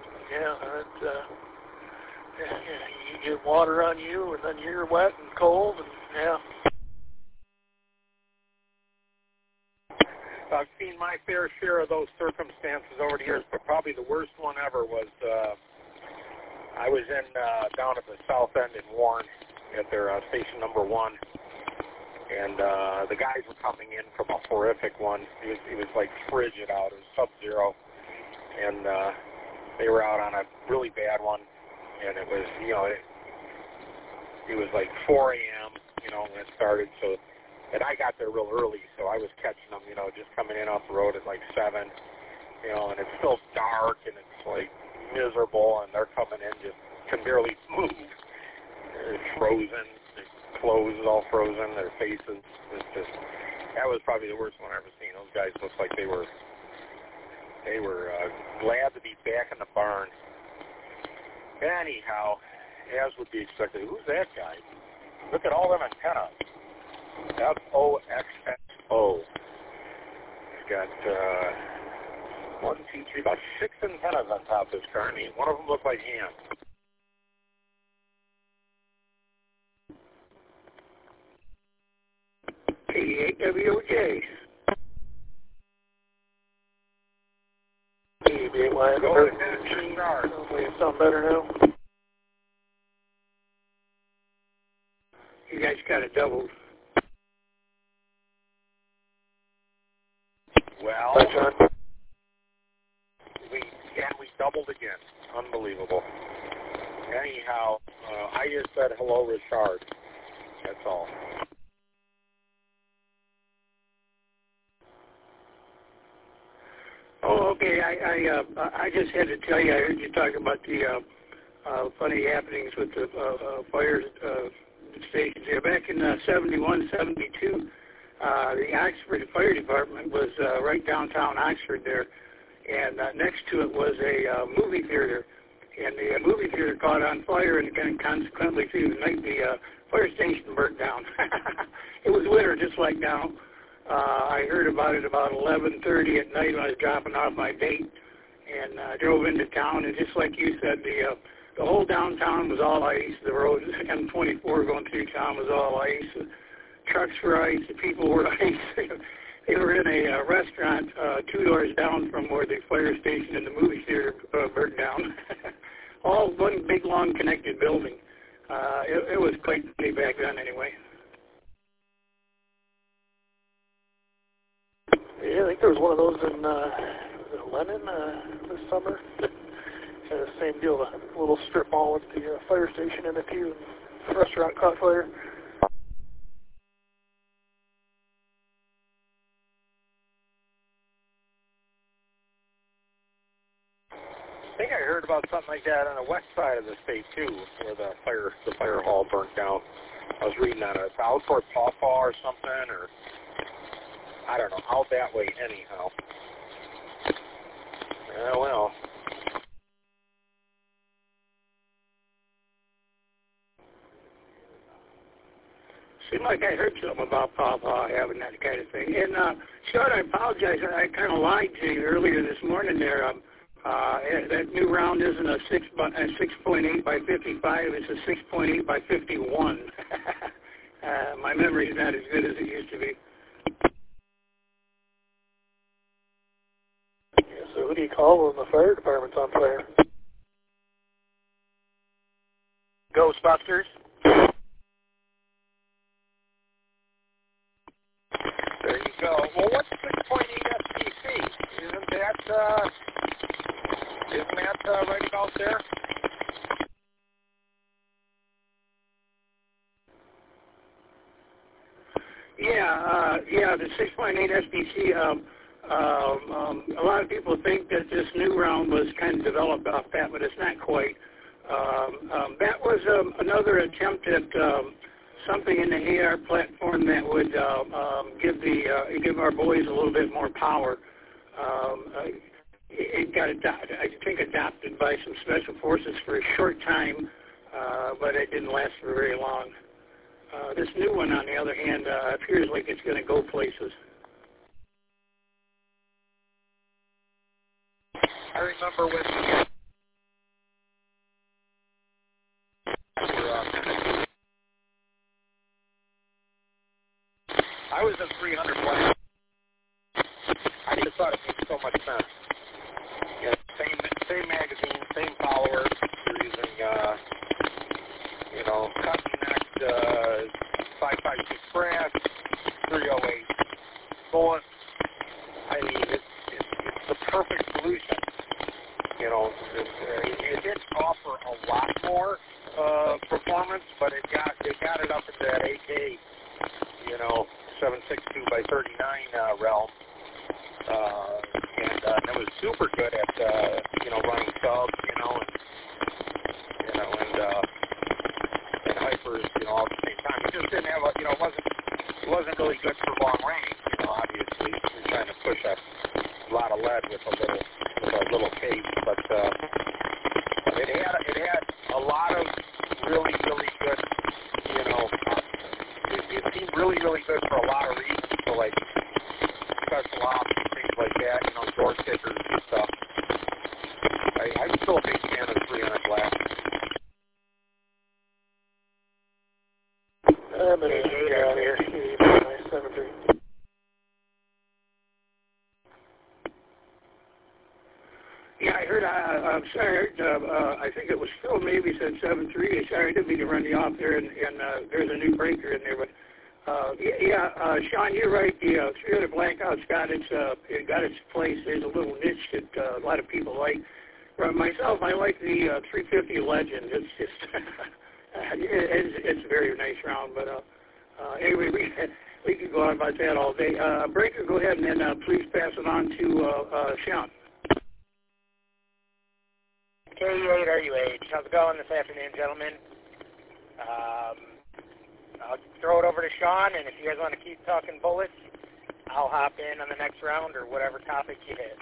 S10: you get water on you, and then you're wet and cold, and
S6: I've seen my fair share of those circumstances over the years, but probably the worst one ever was I was down at the south end in Warren at their station number 1,
S2: And the guys were coming in from a horrific one. It was like frigid out. It was sub-zero. And they were out on a really bad one. And it was, it was like 4 a.m., when it started. So, and I got there real early, so I was catching them, just coming in off the road at like 7, and it's still dark, and it's like miserable, and they're coming in, just can barely move. They're frozen. Their clothes is all frozen. Their faces. It's just, that was probably the worst one I've ever seen. Those guys looked like they were glad to be back in the barn. Anyhow, as would be expected, who's that guy? Look at all them antennas. FOXXO. He's got 1, 2, 3, about 6 antennas on top of his car, and one of them looked like hands.
S5: K8WOJ.
S10: Go ahead, you sound better now.
S5: You guys got it doubled.
S2: Well,
S10: Hi, John.
S2: we doubled again. Unbelievable. Anyhow, I just said hello, Richard. That's all.
S5: Oh, okay. I just had to tell you. I heard you talking about the funny happenings with the fire stations here. Back in 71, 72, the Oxford Fire Department was right downtown Oxford there, and next to it was a movie theater. And the movie theater caught on fire, and consequently through the night, the fire station burnt down. It was winter, just like now. I heard about it about 11:30 at night when I was dropping off my bait, and drove into town. And just like you said, the whole downtown was all ice. The road, M24 going through town, was all ice. The trucks were ice. The people were ice. They were in a restaurant 2 doors down from where the fire station and the movie theater burned down. All one big, long, connected building. It was quite funny back then, anyway.
S10: Yeah, I think there was one of those in Lennon this summer. Kind of the same deal, a little strip mall with the fire station in it too, and the restaurant caught fire.
S2: I think I heard about something like that on the west side of the state too, where the fire hall burnt down. I was reading on it. It's out toward Pawpaw or something, or I don't know, out that way anyhow. Well.
S5: Seemed like I heard something about Pawpaw having that kind of thing. And, Sean, I apologize. I kind of lied to you earlier this morning there. That new round isn't a 6.8 by 55. It's a 6.8 by 51. My memory is not as good as it used to be.
S10: So who do you call when the fire department's on fire?
S1: Ghostbusters.
S2: There you go. Well, what's 6.8 SPC? Isn't that right about there?
S5: Yeah, the 6.8 SPC. A lot of people think that this new round was kind of developed off that, but it's not quite. That was another attempt at something in the AR platform that would give our boys a little bit more power. It got adopted by some special forces for a short time, but it didn't last for very long. This new one, on the other hand, appears like it's going to go places.
S2: I remember when I was in 300 blast. I just thought it made so much sense. Yeah, same magazine, same followers. You're using, cutting neck 5.56 brass,
S6: 308. Going, I mean, it's the perfect solution. You know, it didn't offer a lot more performance, but they got it up into that 8K, you know, 762 by 39 realm, and it was super good at you know, running subs, you know, and hypers, you know, all at the same time. It just didn't have a, you know, it wasn't really good for long range, you know. Obviously, you're trying to push a lot of lead with a little case, but it had a lot of really good, you know, it seemed really good for a lot of reasons, for like special ops and things like that, you know, door kickers and stuff. I'm still a big fan of 300 Black.
S10: I'm going to get out here. 7-3.
S5: Yeah, I heard, I'm sorry, I think it was Phil maybe said 7-3. Sorry, I didn't mean to run you off there, and there's a new breaker in there, but Sean, you're right. The 300 Blackout's got its place. There's a little niche that a lot of people like. For myself, I like the 350 Legend. It's just it's a very nice round. But anyway, we could go on about that all day. Breaker, go ahead and then please pass it on to Sean.
S1: KE8RUH. How's it going this afternoon, gentlemen? I'll throw it over to Sean, and if you guys want to keep talking bullets, I'll hop in on the next round or whatever topic you hit.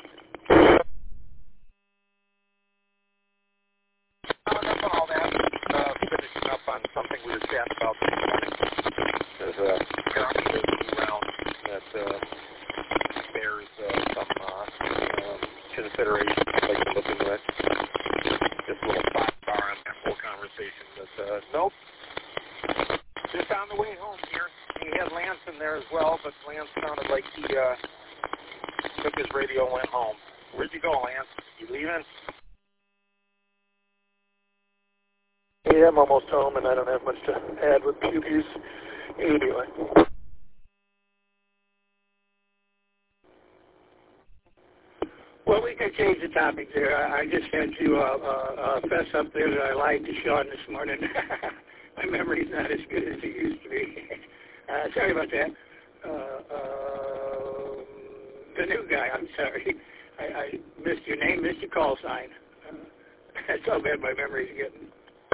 S6: Enough on all that. Finishing up on something we were chatting about this morning. There's apparently a new round that bears some consideration. I'd like to look into it. Just a little sidebar on that whole conversation. But nope. Just on the way home here. He had Lance in there as well, but Lance sounded like he took his radio and went home. Where'd you go, Lance? You leaving?
S10: Yeah, I'm almost home, and I don't have much to add with PUBs anyway.
S5: Well, we can change the topic there. I just had to fess up there that I lied to Sean this morning. My memory's not as good as it used to be. Sorry about that. The new guy, I'm sorry. I missed your name, missed your call sign. That's how bad my memory's getting.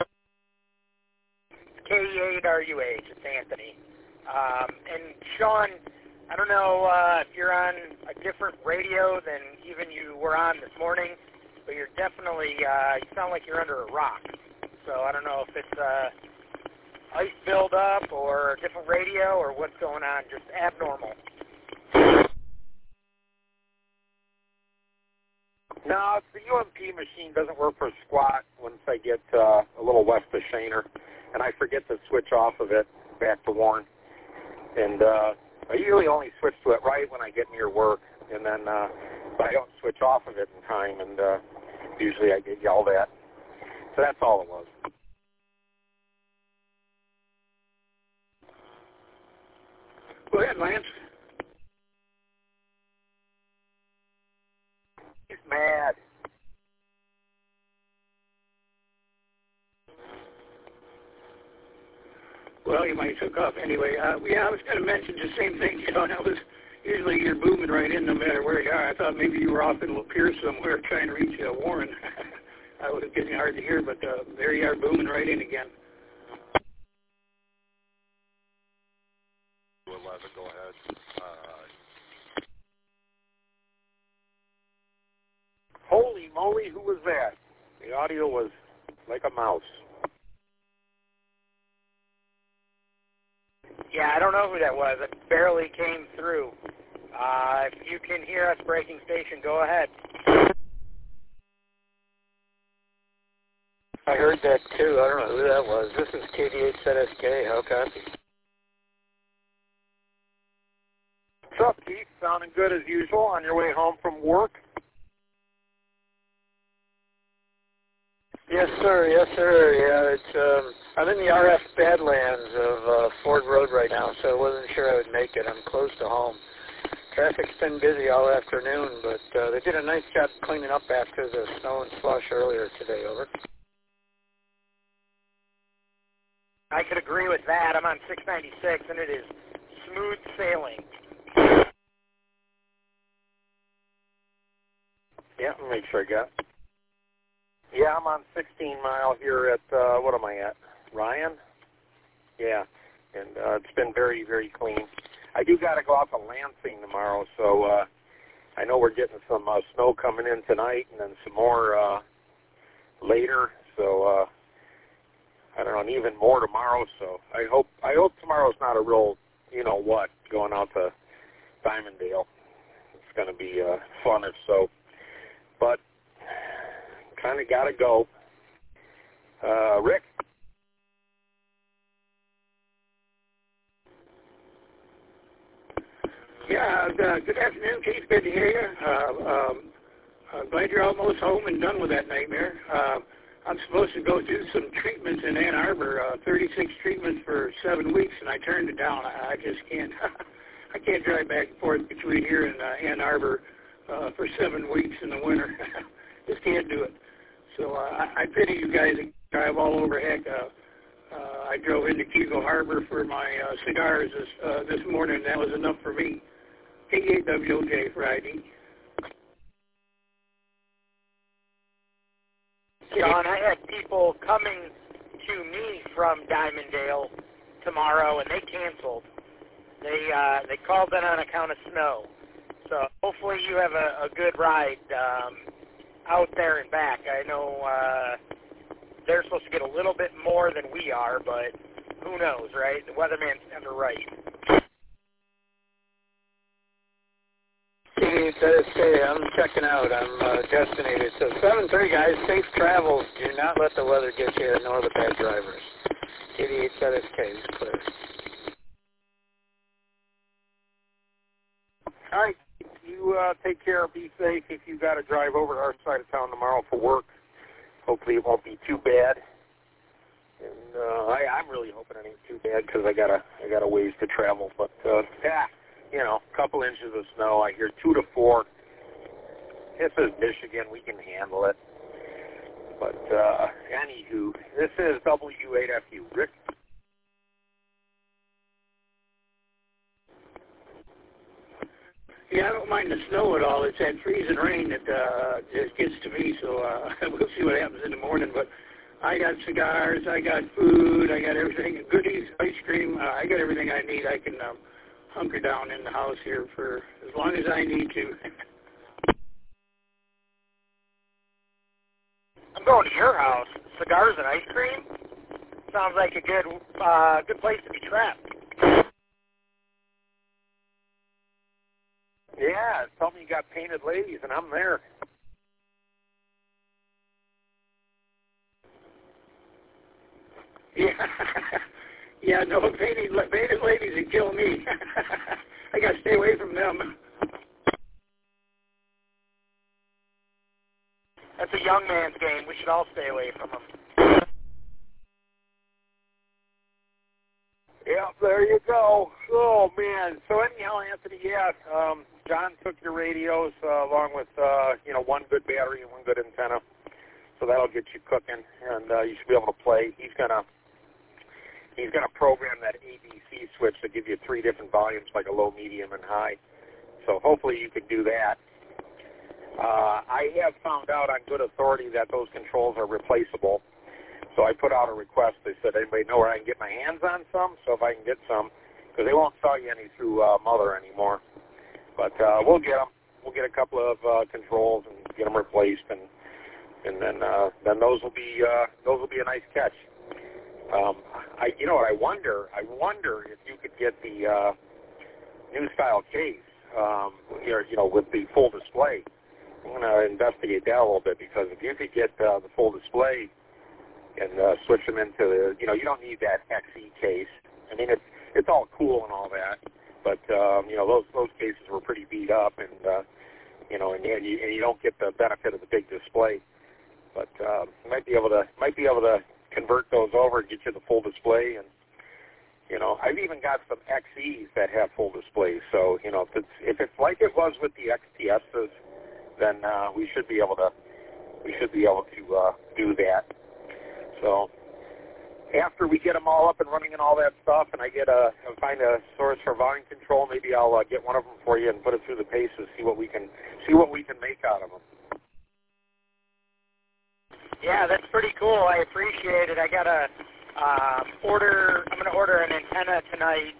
S1: KE8RUH, it's Anthony. And Sean, I don't know if you're on a different radio than even you were on this morning, but you're definitely, you sound like you're under a rock. So I don't know if it's ice buildup or a different radio or what's going on, just abnormal.
S6: No, the UMP machine doesn't work for squat once I get a little west of Shaner, and I forget to switch off of it back to Warren. And I usually only switch to it right when I get near work, and then I don't switch off of it in time, and usually I get yelled at. So that's all it was.
S5: Go ahead, Lance.
S6: He's mad.
S5: Well, you might took off anyway. I was going to mention the same thing, Sean. Usually you're booming right in no matter where you are. I thought maybe you were off in Lapeer somewhere trying to reach Warren. I was getting hard to hear, but there you are booming right in again.
S2: 11, go ahead.
S6: Holy moly, who was that? The audio was like a mouse.
S1: Yeah, I don't know who that was. It barely came through. If you can hear us breaking station, go ahead.
S10: I heard that too. I don't know who that was. This is KD8ZSK. How copy?
S6: What's up, Keith? Sounding good as usual on your way home from work?
S10: Yes, sir. Yes, sir. Yeah, it's I'm in the RF Badlands of Ford Road right now, so I wasn't sure I would make it. I'm close to home. Traffic's been busy all afternoon, but they did a nice job cleaning up after the snow and slush earlier today. Over.
S1: I could agree with that. I'm on 696, and it is smooth sailing.
S2: Yeah, let me make sure I got it. Yeah, I'm on 16 Mile here at, what am I at? Ryan? Yeah, and it's been very, very clean. I do got to go out to Lansing tomorrow, so I know we're getting some snow coming in tonight and then some more later, so I don't know, and even more tomorrow, so I hope tomorrow's not a real, you know what, going out to Dimondale. It's going to be fun if so. But kind of got to go. Rick?
S5: Yeah, good afternoon, Keith. Good to hear you. Glad you're almost home and done with that nightmare. I'm supposed to go do some treatments in Ann Arbor, 36 treatments for 7 weeks, and I turned it down. I just can't. I can't drive back and forth between here and Ann Arbor for 7 weeks in the winter. Just can't do it. So I pity you guys that drive all over. Heck, I drove into Keego Harbor for my cigars this morning. That was enough for me. K8WJ Friday.
S1: John, I had people coming to me from Dimondale tomorrow, and they canceled. They called in on account of snow. So hopefully you have a good ride out there and back. I know they're supposed to get a little bit more than we are, but who knows, right? The weatherman's never right.
S10: I'm checking out. I'm destinated. So 7-3, guys, safe travels. Do not let the weather get you, nor the bad drivers. 88 ZSK is clear.
S2: All right. You take care. Be safe. If you got to drive over to our side of town tomorrow for work, hopefully it won't be too bad. And I'm really hoping it ain't too bad because I got a ways to travel. But yeah, you know, a couple inches of snow. I hear 2 to 4. This is Michigan. We can handle it. But anywho, this is W8FU. Rick.
S5: Yeah, I don't mind the snow at all. It's that freezing rain that just gets to me, so we'll see what happens in the morning. But I got cigars, I got food, I got everything, goodies, ice cream. I got everything I need. I can hunker down in the house here for as long as I need to.
S1: I'm going to your house. Cigars and ice cream? Sounds like a good place to be trapped.
S2: Yeah, tell me you got painted ladies, and I'm there.
S5: Yeah, yeah. No, painted ladies would kill me. I got to stay away from them.
S1: That's a young man's game. We should all stay away from them.
S2: Yeah, there you go. Oh, man. So anyhow, Anthony, yeah, John took your radios along with, one good battery and one good antenna. So that'll get you cooking, and you should be able to play. He's gonna program that ABC switch to give you 3 different volumes, like a low, medium, and high. So hopefully you can do that. I have found out on good authority that those controls are replaceable. So I put out a request. They said, anybody know where I can get my hands on some? So if I can get some, because they won't sell you any through Mother anymore. But we'll get them. We'll get a couple of controls and get them replaced, and then those will be a nice catch. I wonder if you could get the new style case, with the full display. I'm going to investigate that a little bit, because if you could get the full display and switch them into the, you don't need that XE case. I mean, it's all cool and all that, but those cases were pretty beat up, and you don't get the benefit of the big display. But you might be able to convert those over and get you the full display. And you know, I've even got some XEs that have full displays. So you know, if it's like it was with the XTSs, then we should be able to do that. So after we get them all up and running and all that stuff, and I find a source for volume control, maybe I'll get one of them for you and put it through the paces, see what we can make out of them.
S1: Yeah, that's pretty cool. I appreciate it. I got I'm going to order an antenna tonight.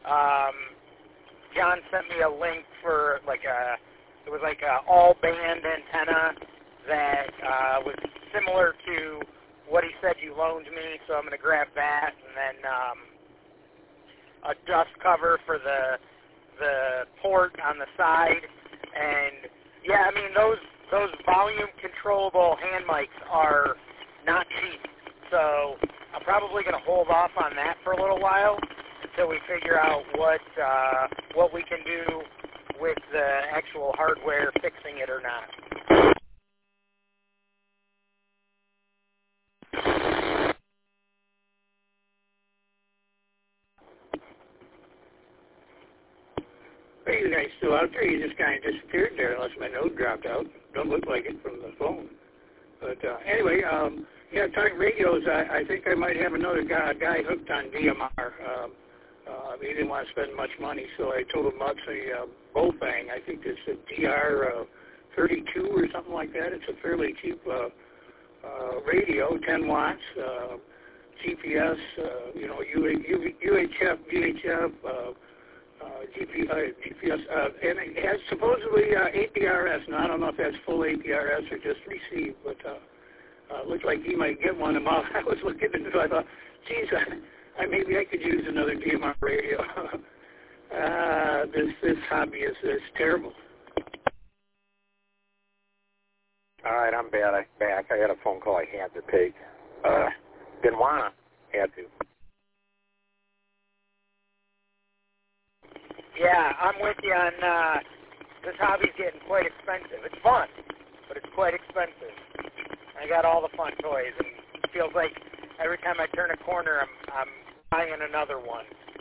S1: John sent me a link for it was like a all-band antenna that was similar to what he said you loaned me, so I'm going to grab that, and then a dust cover for the port on the side. And yeah, I mean those volume controllable hand mics are not cheap, so I'm probably going to hold off on that for a little while until we figure out what we can do with the actual hardware, fixing it or not.
S5: Are you guys still out there? You just kind of disappeared there unless my node dropped out. Don't look like it from the phone. But anyway, yeah, talking radios, I think I might have another guy hooked on DMR. He didn't want to spend much money, so I told him about the Bofang. I think it's a DR32 or something like that. It's a fairly cheap radio, 10 watts, GPS, UHF, VHF, GPS, and it has supposedly APRS. Now, I don't know if that's full APRS or just receive, but it looked like he might get one. And while I was looking into it, I thought, geez, maybe I could use another DMR radio. This hobby is terrible.
S2: All right, I'm back. I had a phone call I had to take. Didn't want to. Had to.
S1: Yeah, I'm with you on this hobby's getting quite expensive. It's fun, but it's quite expensive. I got all the fun toys, and it feels like every time I turn a corner, I'm buying another one.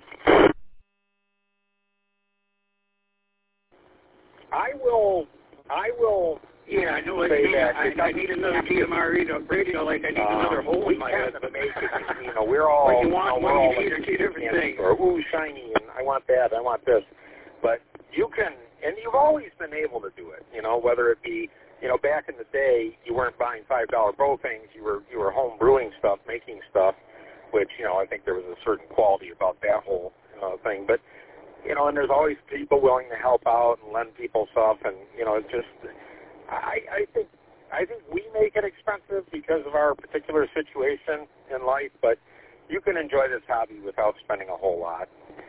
S2: I will.
S5: Yeah, I know. I need another DMR radio, like I need another hole in my head.
S2: We're all.
S5: What you want, what you need are two different things.
S2: Or ooh, shiny, and I want that, I want this. But you can, and you've always been able to do it. You know, whether it be, back in the day, you weren't buying $5 Bofangs. You were home brewing stuff, making stuff, which I think there was a certain quality about that whole thing. But and there's always people willing to help out and lend people stuff, and it's just. I think we make it expensive because of our particular situation in life, but you can enjoy this hobby without spending a whole lot.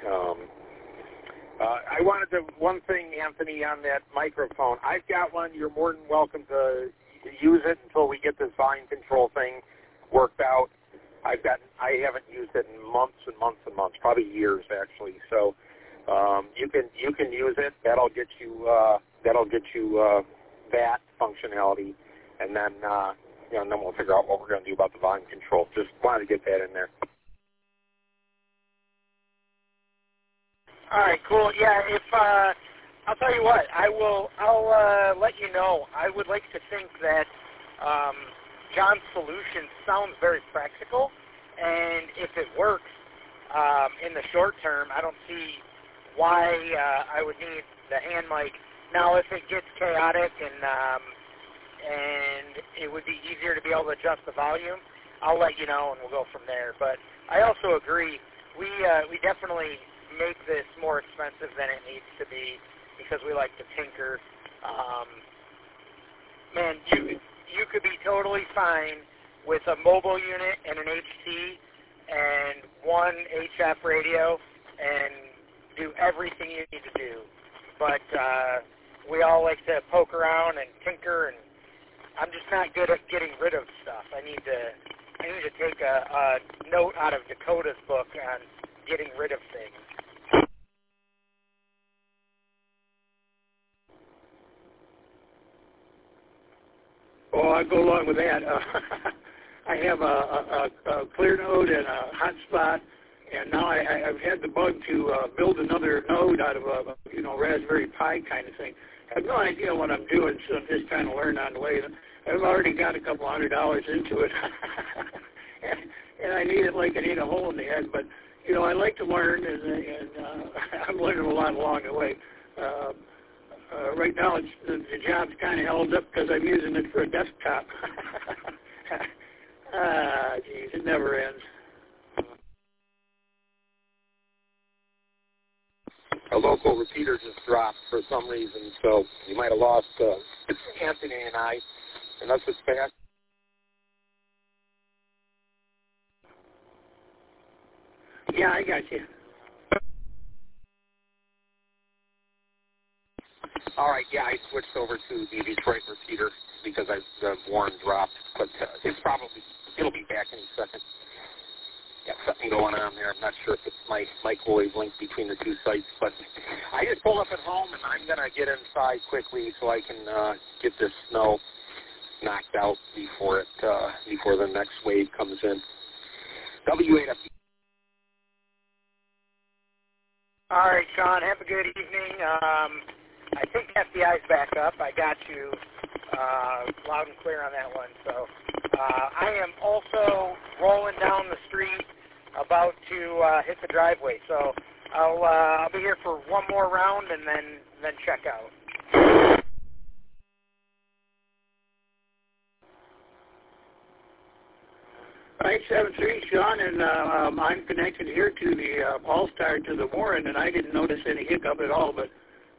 S2: I wanted to, one thing, Anthony, on that microphone. I've got one. You're more than welcome to use it until we get this volume control thing worked out. I haven't used it in months and months and months, probably years actually. So you can use it. That'll get you that functionality, and then and then we'll figure out what we're going to do about the volume control. Just wanted to get that in there.
S1: All right, cool. Yeah, if I'll tell you what, I'll let you know. I would like to think that John's solution sounds very practical, and if it works in the short term, I don't see why I would need the hand mic. Now, if it gets chaotic and it would be easier to be able to adjust the volume, I'll let you know and we'll go from there. But I also agree, we definitely make this more expensive than it needs to be because we like to tinker. Man, you could be totally fine with a mobile unit and an HT and one HF radio and do everything you need to do. But we all like to poke around and tinker, and I'm just not good at getting rid of stuff. I need to take a note out of Dakota's book on getting rid of things.
S5: Oh, I'll go along with that. I have a clear node and a hotspot, and now I've had the bug to build another node out of a Raspberry Pi kind of thing. I have no idea what I'm doing, so I'm just trying to learn on the way. I've already got a couple $100 into it, and I need it like I need a hole in the head. But I like to learn, and I'm learning a lot along the way. Right now, the job's kind of held up because I'm using it for a desktop. Geez, it never ends.
S2: A local repeater just dropped for some reason, so you might have lost Anthony and I, and that's what's bad.
S5: Yeah, I got you.
S2: All right, yeah, I switched over to the Detroit repeater because the Warren dropped, but it'll be back in a second. Got something going on there. I'm not sure if it's my microwave link between the two sites, but I just pulled up at home, and I'm going to get inside quickly so I can get this snow knocked out before the next wave comes in. W8FD.
S1: All right, Sean, have a good evening. I think FBI's back up. I got you loud and clear on that one. So I am also rolling down the street, about to hit the driveway. So I'll be here for one more round and then check out.
S5: All right, 7-3, Sean, and I'm connected here to the All-Star, to the Warren, and I didn't notice any hiccup at all, but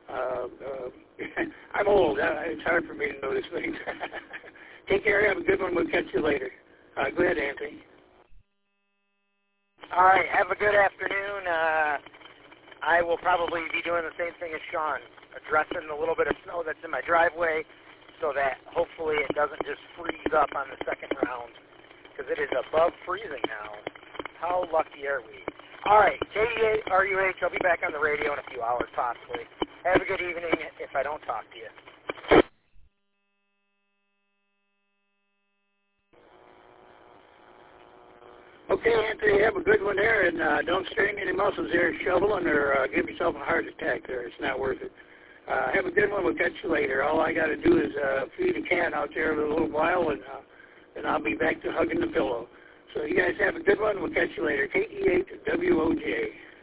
S5: I'm old. It's hard for me to notice things. Take care. Have a good one. We'll catch you later. Go ahead, Anthony.
S1: All right. Have a good afternoon. I will probably be doing the same thing as Sean, addressing the little bit of snow that's in my driveway so that hopefully it doesn't just freeze up on the second round, because it is above freezing now. How lucky are we? All right, KERUH, I'll be back on the radio in a few hours, possibly. Have a good evening if I don't talk to you.
S5: Okay, Anthony, have a good one there, and don't strain any muscles there shoveling or give yourself a heart attack there. It's not worth it. Have a good one. We'll catch you later. All I got to do is feed a cat out there for a little while, and I'll be back to hugging the pillow. So you guys have a good one. We'll catch you later. KE8WOJ.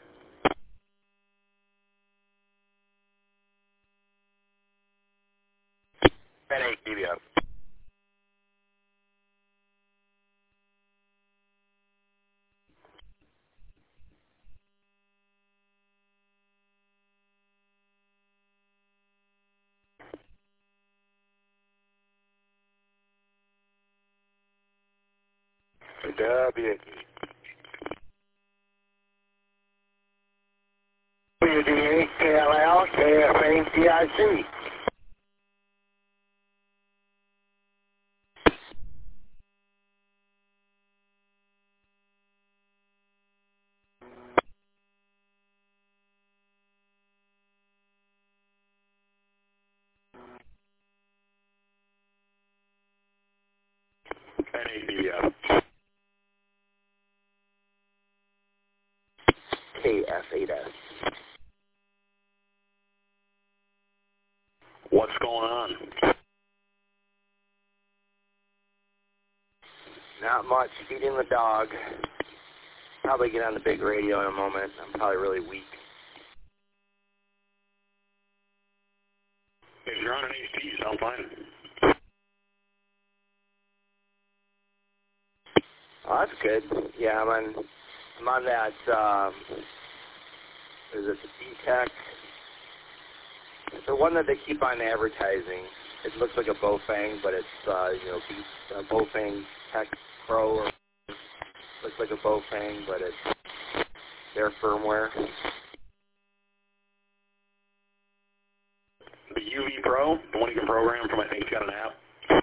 S3: N8 DBS. WDA.
S11: WDA, KLL, KFA, DIC.
S3: NADBS.
S11: KF8S.
S3: What's going on?
S11: Not much. Feeding the dog. Probably get on the big radio in a moment. I'm probably really weak.
S3: If you're on an AC, you sound fine.
S11: Oh, that's good. Yeah, I'm on that, is it the D-Tech? It's the one that they keep on advertising. It looks like a Bofang, but it's, Bofang Tech Pro, or looks like a Bofang, but it's their firmware.
S3: The UV Pro, the one you can program from, I think, got an app.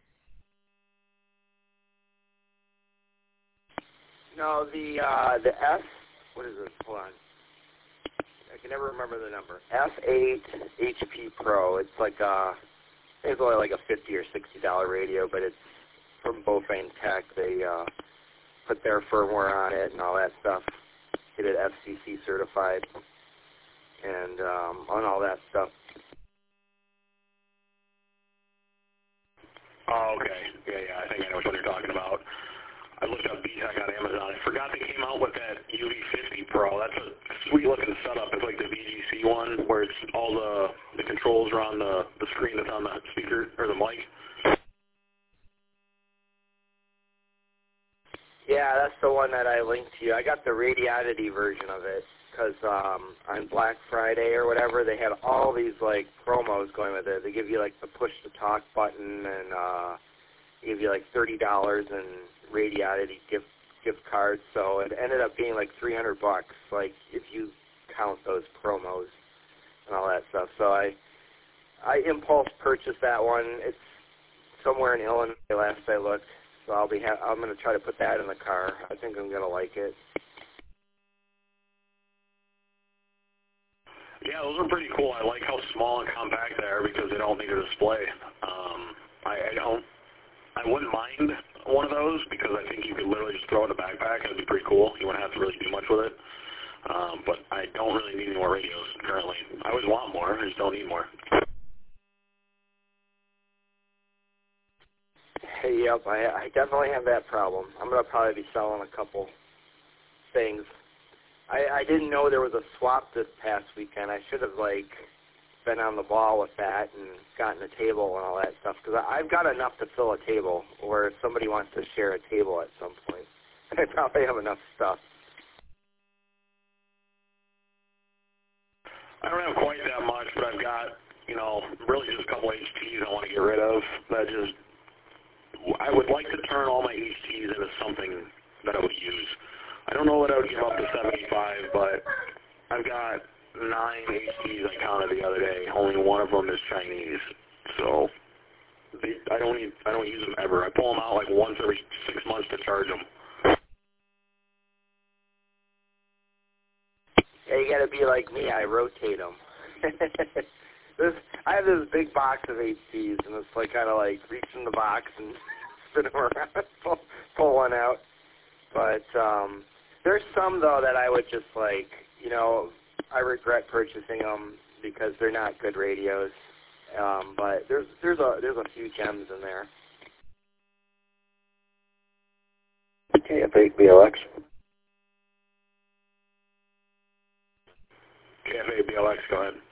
S11: No, the S, what is it? Hold on. I can never remember the number. F8 HP Pro. It's like it's only like a $50 or $60 radio, but from Bofane Tech. They put their firmware on it and all that stuff, get it FCC certified, and on all that stuff.
S3: Oh, okay. Yeah, I think I know what you're talking about. I looked up B-Tech on Amazon. I forgot they came out with that UV50 Pro. That's a sweet-looking setup. It's like the VGC one where it's all the controls are on the screen that's on the speaker or the mic.
S11: Yeah, that's the one that I linked to you. I got the Radiodity version of it because on Black Friday or whatever, they had all these, like, promos going with it. They give you, like, the push-to-talk button and give you, like, $30 in Radiodity gift cards. So it ended up being, like, $300, like, if you count those promos and all that stuff. So I impulse purchased that one. It's somewhere in Illinois last I looked. So I'm going to try to put that in the car. I think I'm going to like it.
S3: Yeah, those are pretty cool. I like how small and compact they are because they don't need a display. I wouldn't mind one of those because I think you could literally just throw it in a backpack. It'd be pretty cool. You wouldn't have to really do much with it. But I don't really need any more radios currently. I always want more. I just don't need more.
S11: Hey, yep, I definitely have that problem. I'm going to probably be selling a couple things. I didn't know there was a swap this past weekend. I should have, like, been on the ball with that and gotten a table and all that stuff because I've got enough to fill a table, or if somebody wants to share a table at some point, I probably have enough stuff.
S3: I don't have quite that much, but I've got, really just a couple HTs I want to get rid of. I would like to turn all my HTs into something that I would use. I don't know that I would give up to 75, but I've got 9 HTs I counted the other day. Only one of them is Chinese, so I don't use them ever. I pull them out like once every 6 months to charge them.
S11: Yeah, you got to be like me. I rotate them. I have this big box of HTs, and it's like kind of like reach in the box and spin them around, pull one out. But there's some, though, that I would just like, I regret purchasing them because they're not good radios. But there's a few gems in there.
S2: KF8BLX.
S3: KF8BLX, go ahead.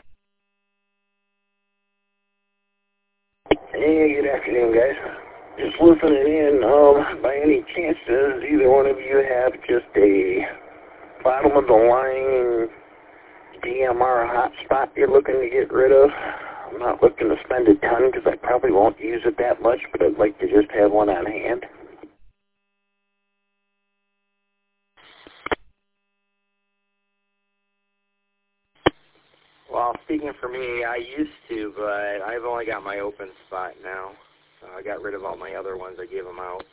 S7: Hey, good afternoon, guys. Just listening in. By any chance, does either one of you have just a bottom of the line DMR hotspot you're looking to get rid of? I'm not looking to spend a ton because I probably won't use it that much, but I'd like to just have one on hand.
S11: Well, speaking for me, I used to, but I've only got my open spot now. So I got rid of all my other ones. I gave them out.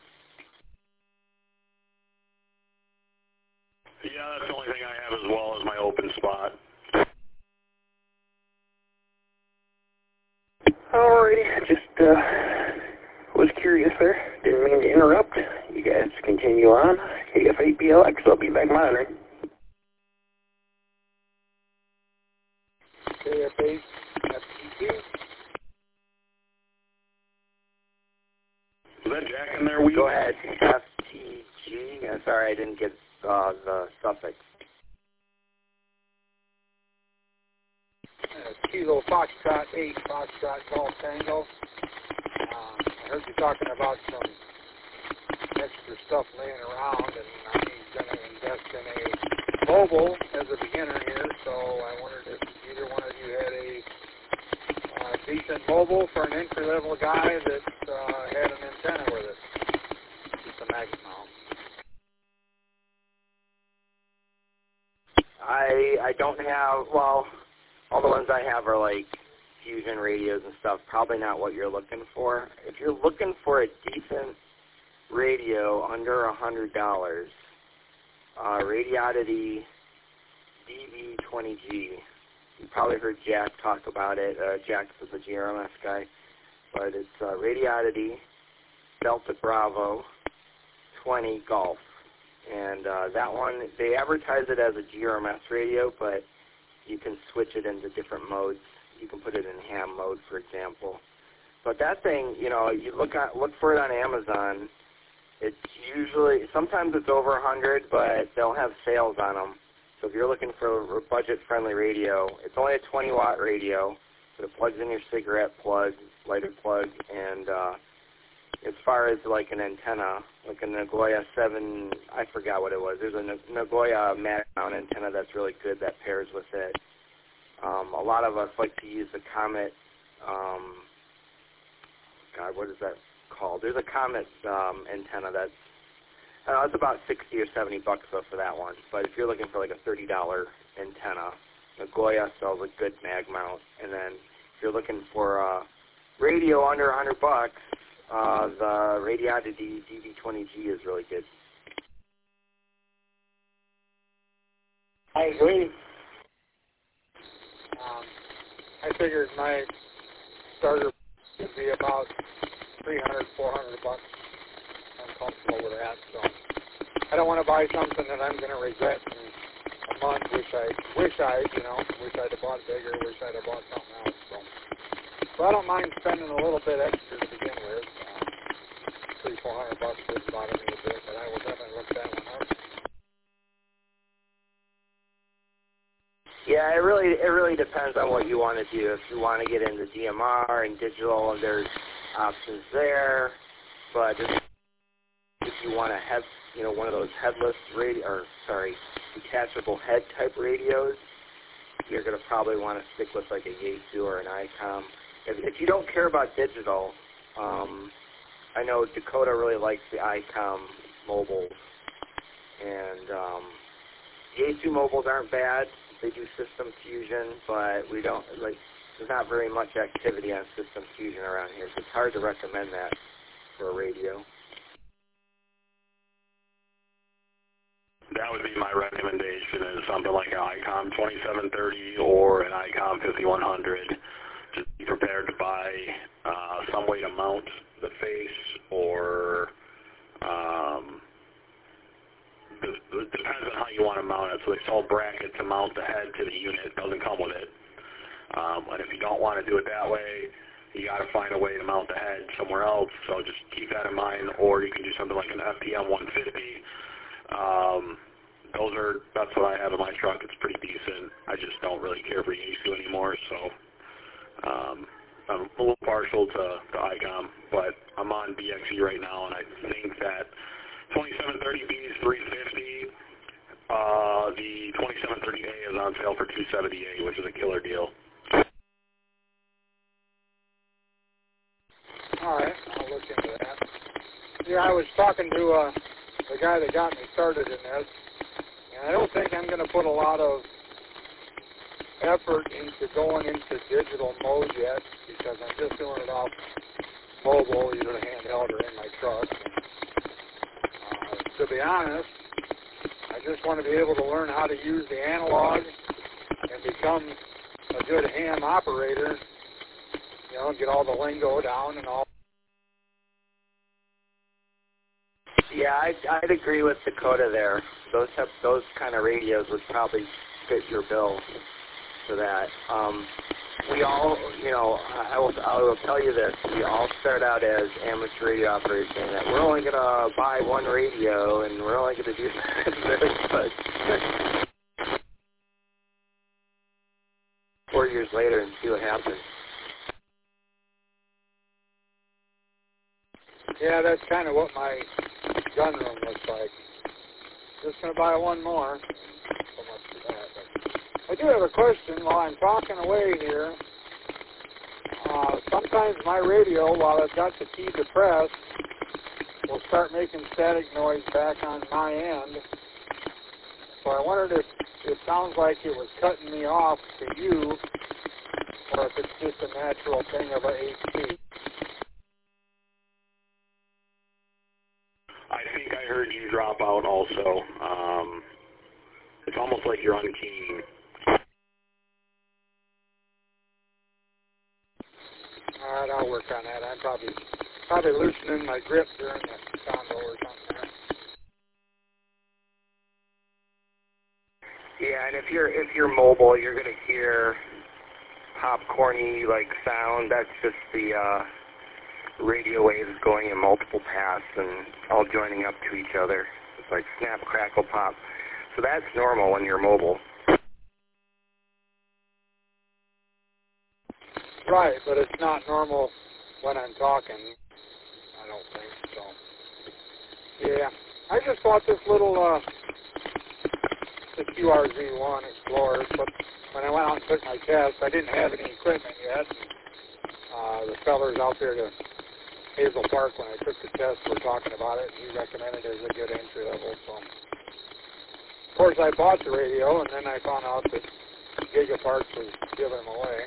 S3: Yeah, that's the only thing I have as well as my open spot.
S7: Alrighty, just was curious there. Didn't mean to interrupt. You guys continue on. KF8BLX, I'll be back monitoring.
S4: KF8 FTG.
S3: Was that Jack in there?
S11: Go ahead. FTG. Yeah, sorry, I didn't get the suffix.
S4: Kilo Foxtrot 8, Foxtrot Golf Tango. I heard you talking about some extra stuff laying around, and I'm going to invest in a mobile as a beginner here, so I wondered if either one of you had a decent mobile for an entry-level guy that had an antenna with it, just a magnet mount.
S11: I don't have, well, all the ones I have are like fusion radios and stuff, probably not what you're looking for. If you're looking for a decent radio under $100, Radiodity DV20G. You probably heard Jack talk about it. Jack is the GRMS guy. But it's Radiodity Delta Bravo 20 Golf. And that one, they advertise it as a GRMS radio, but you can switch it into different modes. You can put it in ham mode, for example. But that thing, you look for it on Amazon. It's usually, sometimes it's over 100, but they'll have sales on them. So if you're looking for a budget-friendly radio, it's only a 20-watt radio, but it plugs in your cigarette plug, lighter plug, and as far as like an antenna, like a Nagoya 7, I forgot what it was. There's a Nagoya mag mount antenna that's really good that pairs with it. A lot of us like to use the Comet, what is that called? There's a Comet antenna that's, it's about $60 or $70 though for that one. But if you're looking for like a $30 antenna, Nagoya sells a good mag mount. And then if you're looking for a radio under $100, the Radiodity DV20G is really good.
S4: I agree. I figured my starter would be about $300, $400. I'm comfortable with that. So I don't want to buy something that I'm going to regret in a month. Wish I'd have bought bigger. Wish I'd have bought something else. So I don't mind spending a little bit extra to begin with. $300, $400 wouldn't bother me a bit, but I will definitely look that one up.
S11: Yeah, it really depends on what you want to do. If you want to get into DMR and digital, there's options there. But if you want to have, one of those headless detachable head type radios, you're going to probably want to stick with like a Yaesu or an ICOM. If you don't care about digital, I know Dakota really likes the ICOM mobiles, and Yaesu mobiles aren't bad. They do system fusion, but there's not very much activity on system fusion around here, so it's hard to recommend that for a radio.
S3: That would be my recommendation, is something like an ICOM 2730 or an ICOM 5100. Just be prepared to buy some way to mount the face, or it depends on how you want to mount it. So they sell bracket to mount the head to the unit. It doesn't come with it. And if you don't want to do it that way, you got to find a way to mount the head somewhere else. So just keep that in mind. Or you can do something like an FPM 150. That's what I have in my truck. It's pretty decent. I just don't really care for Yaesu anymore. So I'm a little partial to ICOM, but I'm on BXE right now, and I think that 2730B is $350. The 2730A is on sale for $278, which is a killer deal.
S4: All right, I'll look into that. Yeah, I was talking to the guy that got me started in this, and I don't think I'm going to put a lot of effort into going into digital mode yet, because I'm just doing it off mobile, either handheld or in my truck. To be honest, I just want to be able to learn how to use the analog and become a good ham operator, get all the lingo down and all.
S11: Yeah, I'd agree with Dakota there. Those kind of radios would probably fit your bill for that. We all, I will tell you this, we all start out as amateur radio operators saying that we're only going to buy one radio and we're only going to do very good. 4 years later and see what happens.
S4: Yeah, that's kind of what my gun room looks like. Just going to buy one more. So much for that. But I do have a question while I'm talking away here. Sometimes my radio, while I've got the key depressed, will start making static noise back on my end. So I wondered if it sounds like it was cutting me off to you, or if it's just a natural thing of a HP.
S3: I think I heard you drop out also. It's almost like you're unkeying.
S4: All right, I'll work on that. I'm probably Probably loosening my grip during the combo or something there.
S11: Yeah, and if you're mobile, you're gonna hear popcorny like sound. That's just the radio waves going in multiple paths and all joining up to each other. It's like snap, crackle, pop. So that's normal when you're mobile.
S4: Right, but it's not normal when I'm talking. I don't think so. Yeah, I just bought this little the QRZ1 Explorer, but when I went out and took my test, I didn't have any equipment yet. The fellers out there to Hazel Park, when I took the test, were talking about it, and he recommended it as a good entry level. So, of course, I bought the radio, and then I found out that Gigaparts was giving them away.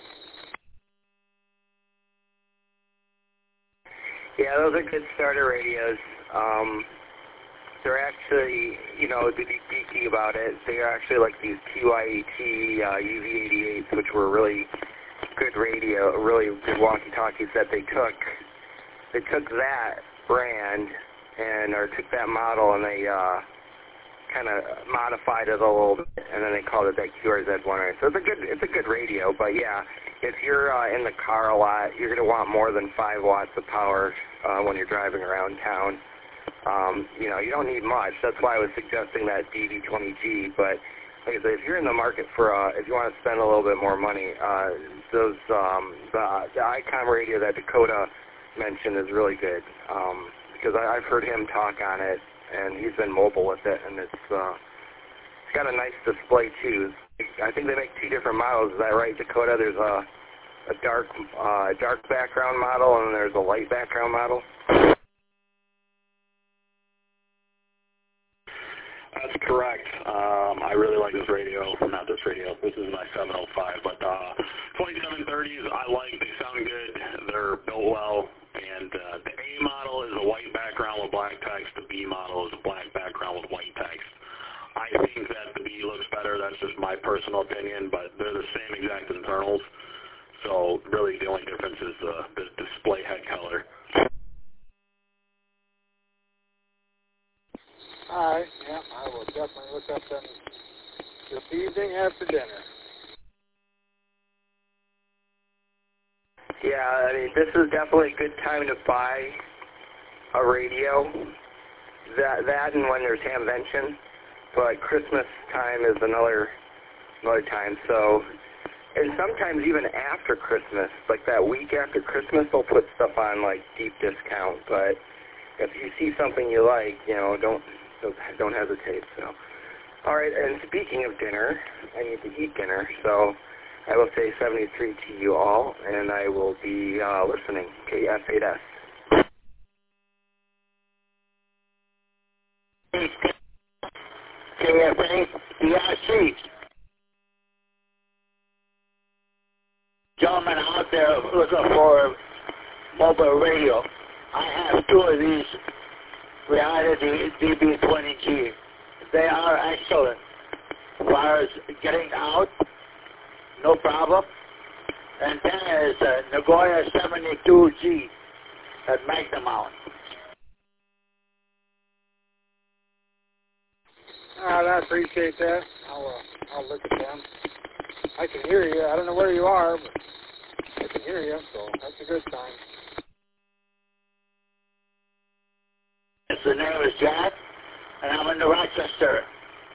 S11: Yeah, those are good starter radios. They're actually, you know, to be geeky about it, they are actually like these TYET UV88s, which were really good radio, really good walkie-talkies that they took. They took that brand or took that model and they kind of modified it a little bit, and then they called it that QRZ1. So it's a good radio, but yeah, if you're in the car a lot, you're going to want more than 5 watts of power when you're driving around town. You know, you don't need much. That's why I was suggesting that DV20G. But like I said, if you're in the market for, if you want to spend a little bit more money, the ICOM radio that Dakota mentioned is really good because I've heard him talk on it, and he's been mobile with it, and it's got a nice display too. I think they make 2 different models. Is that right, Dakota? There's a dark background model, and there's a light background model.
S3: That's correct. I really like this radio. Not this radio. This is my 705. But 2730s, I like. They sound good. They're built well. And the A model is a white background with black text. The B model is a black background with white text. I think that the B looks better. That's just my personal opinion. But they're the same exact internals. So really the only difference is the display head color.
S4: All right, yeah, I will definitely look up them this evening after dinner.
S11: Yeah, I mean, this is definitely a good time to buy a radio. That and when there's Hamvention, but Christmas time is another time. So, and sometimes even after Christmas, like that week after Christmas, they'll put stuff on like deep discount. But if you see something you like, you know, don't hesitate. So, all right. And speaking of dinner, I need to eat dinner. So, I will say 73 to you all, and I will be listening. KF8S.
S12: KF8DRC. Gentlemen out there looking for mobile radio. I have 2 of these reality DB20G. They are excellent. As far as getting out, no problem. And then there's Nagoya 72G at Magnum Mount.
S4: I appreciate that. I'll look at them. I can hear you. I don't know where you are, but I can hear you, so that's a good sign.
S12: The name is Jack, and I'm in the Rochester.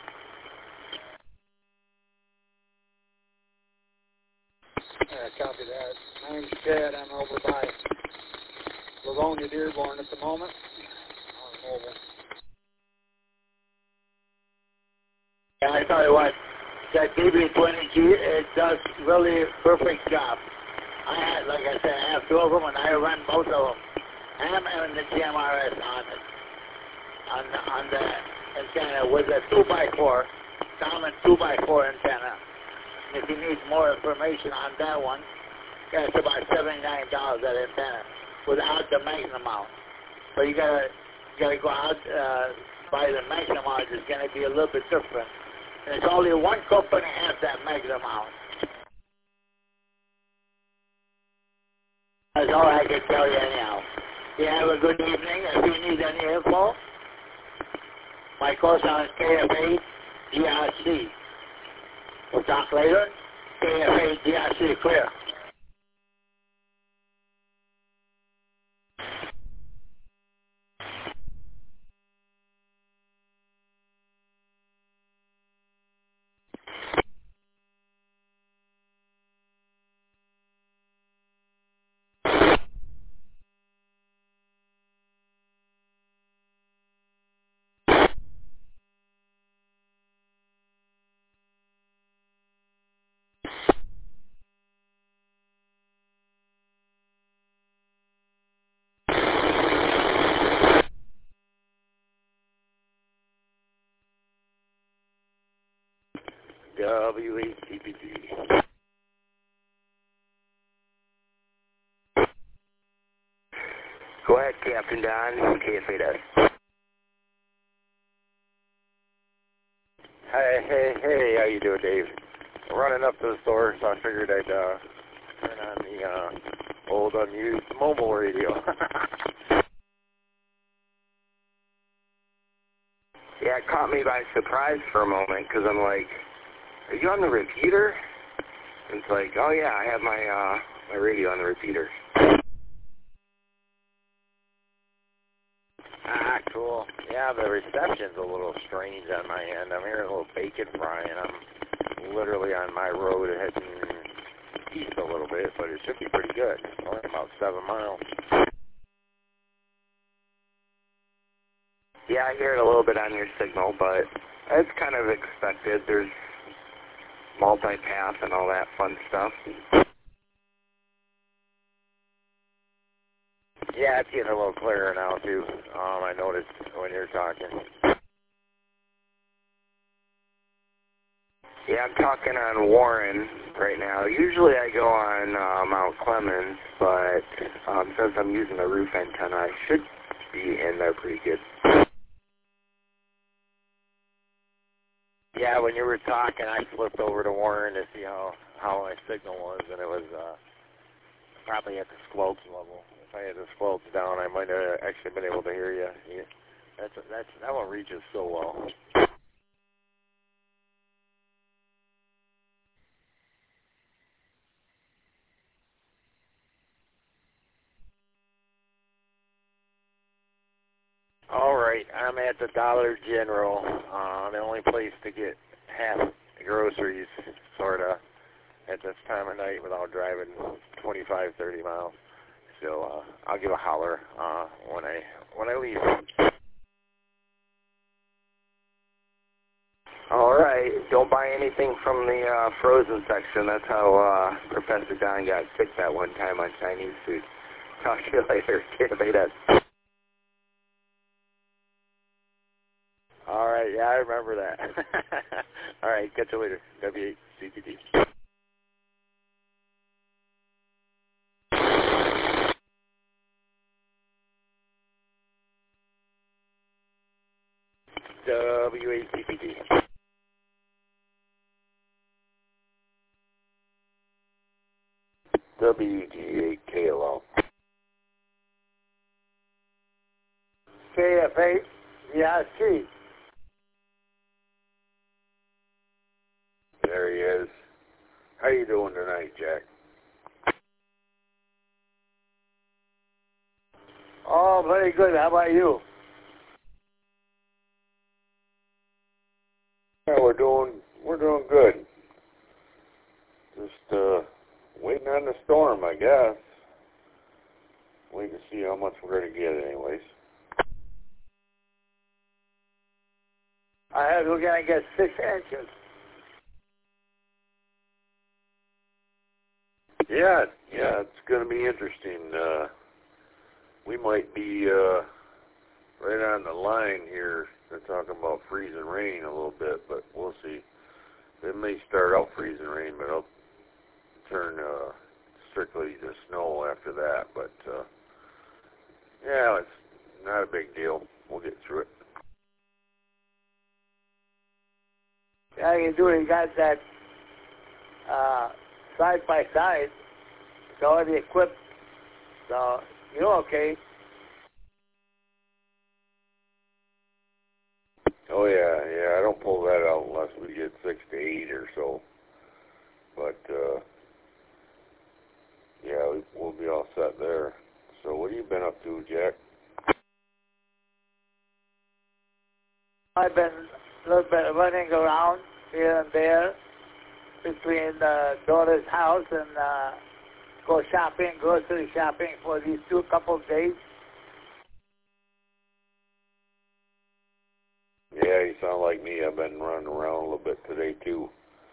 S4: Copy that. My name's Chad. I'm over by Livonia, Dearborn at the moment. On mobile.
S12: Yeah, I tell you what, that DB20G, it does really perfect job. Like I said, I have 2 of them, and I run both of them. I'm in the GMRS on the antenna with a 2x4, Salmon 2x4 antenna. And if you need more information on that one, it's about $79 that antenna without the Magnum mount. So you gotta go out by the Magnum mount. It's gonna be a little bit different. And it's only one company has that Magnum mount. That's all I can tell you anyhow. You have a good evening. If you need any info, my course on KFA DRC. We'll talk later. KFA DRC clear.
S11: WHCPG. Go ahead, Captain Don, KFA.
S2: Hey, how you doing, Dave? I'm running up to the store, so I figured I'd turn on the old unused mobile radio.
S11: Yeah, it caught me by surprise for a moment, because I'm like, are you on the repeater? And it's like, oh yeah, I have my my radio on the repeater.
S2: Ah, cool. Yeah, the reception's a little strange on my end. I'm hearing a little bacon frying. I'm literally on my road heading east a little bit, but it should be pretty good. Only about 7 miles.
S11: Yeah, I hear it a little bit on your signal, but it's kind of expected. There's multipath and all that fun stuff.
S2: Yeah, it's getting a little clearer now, too. I noticed when you're talking.
S11: Yeah, I'm talking on Warren right now. Usually I go on Mount Clemens, but since I'm using a roof antenna, I should be in there pretty good.
S2: Yeah, when you were talking, I flipped over to Warren to see how my signal was, and it was probably at the squelch level. If I had the squelch down, I might have actually been able to hear you. Yeah, that one reaches so well. All right, I'm at the Dollar General, the only place to get half groceries, sort of, at this time of night without driving 25, 30 miles. So I'll give a holler when I leave.
S11: All right, don't buy anything from the frozen section. That's how Professor Don got sick that one time on Chinese food. Talk to you later. KFA.
S2: All right, yeah, I remember that. All right, catch you later. WHCPD. WHCPD.
S4: WG8KLO. KFA, DRC.
S7: There he is. How you doing tonight, Jack?
S4: Oh, very good. How about you?
S7: Yeah, we're doing good. Just waiting on the storm, I guess. Waiting to see how much we're going to get, anyways.
S4: I heard we're going to get 6 inches.
S7: Yeah, it's going to be interesting. We might be right on the line here. They're talking about freezing rain a little bit, but we'll see. It may start out freezing rain, but it'll turn strictly to snow after that. But yeah, it's not a big deal. We'll get through it.
S4: Yeah, you do. You got that side by side. It's already equipped, so you're okay.
S2: Oh yeah. I don't pull that out unless we get 6 to 8 or so. But yeah, we'll be all set there. So what have you been up to, Jack?
S12: I've been a little bit running around here and there between daughter's house and go shopping, grocery shopping for these couple of days.
S2: Yeah, you sound like me. I've been running around a little bit today too.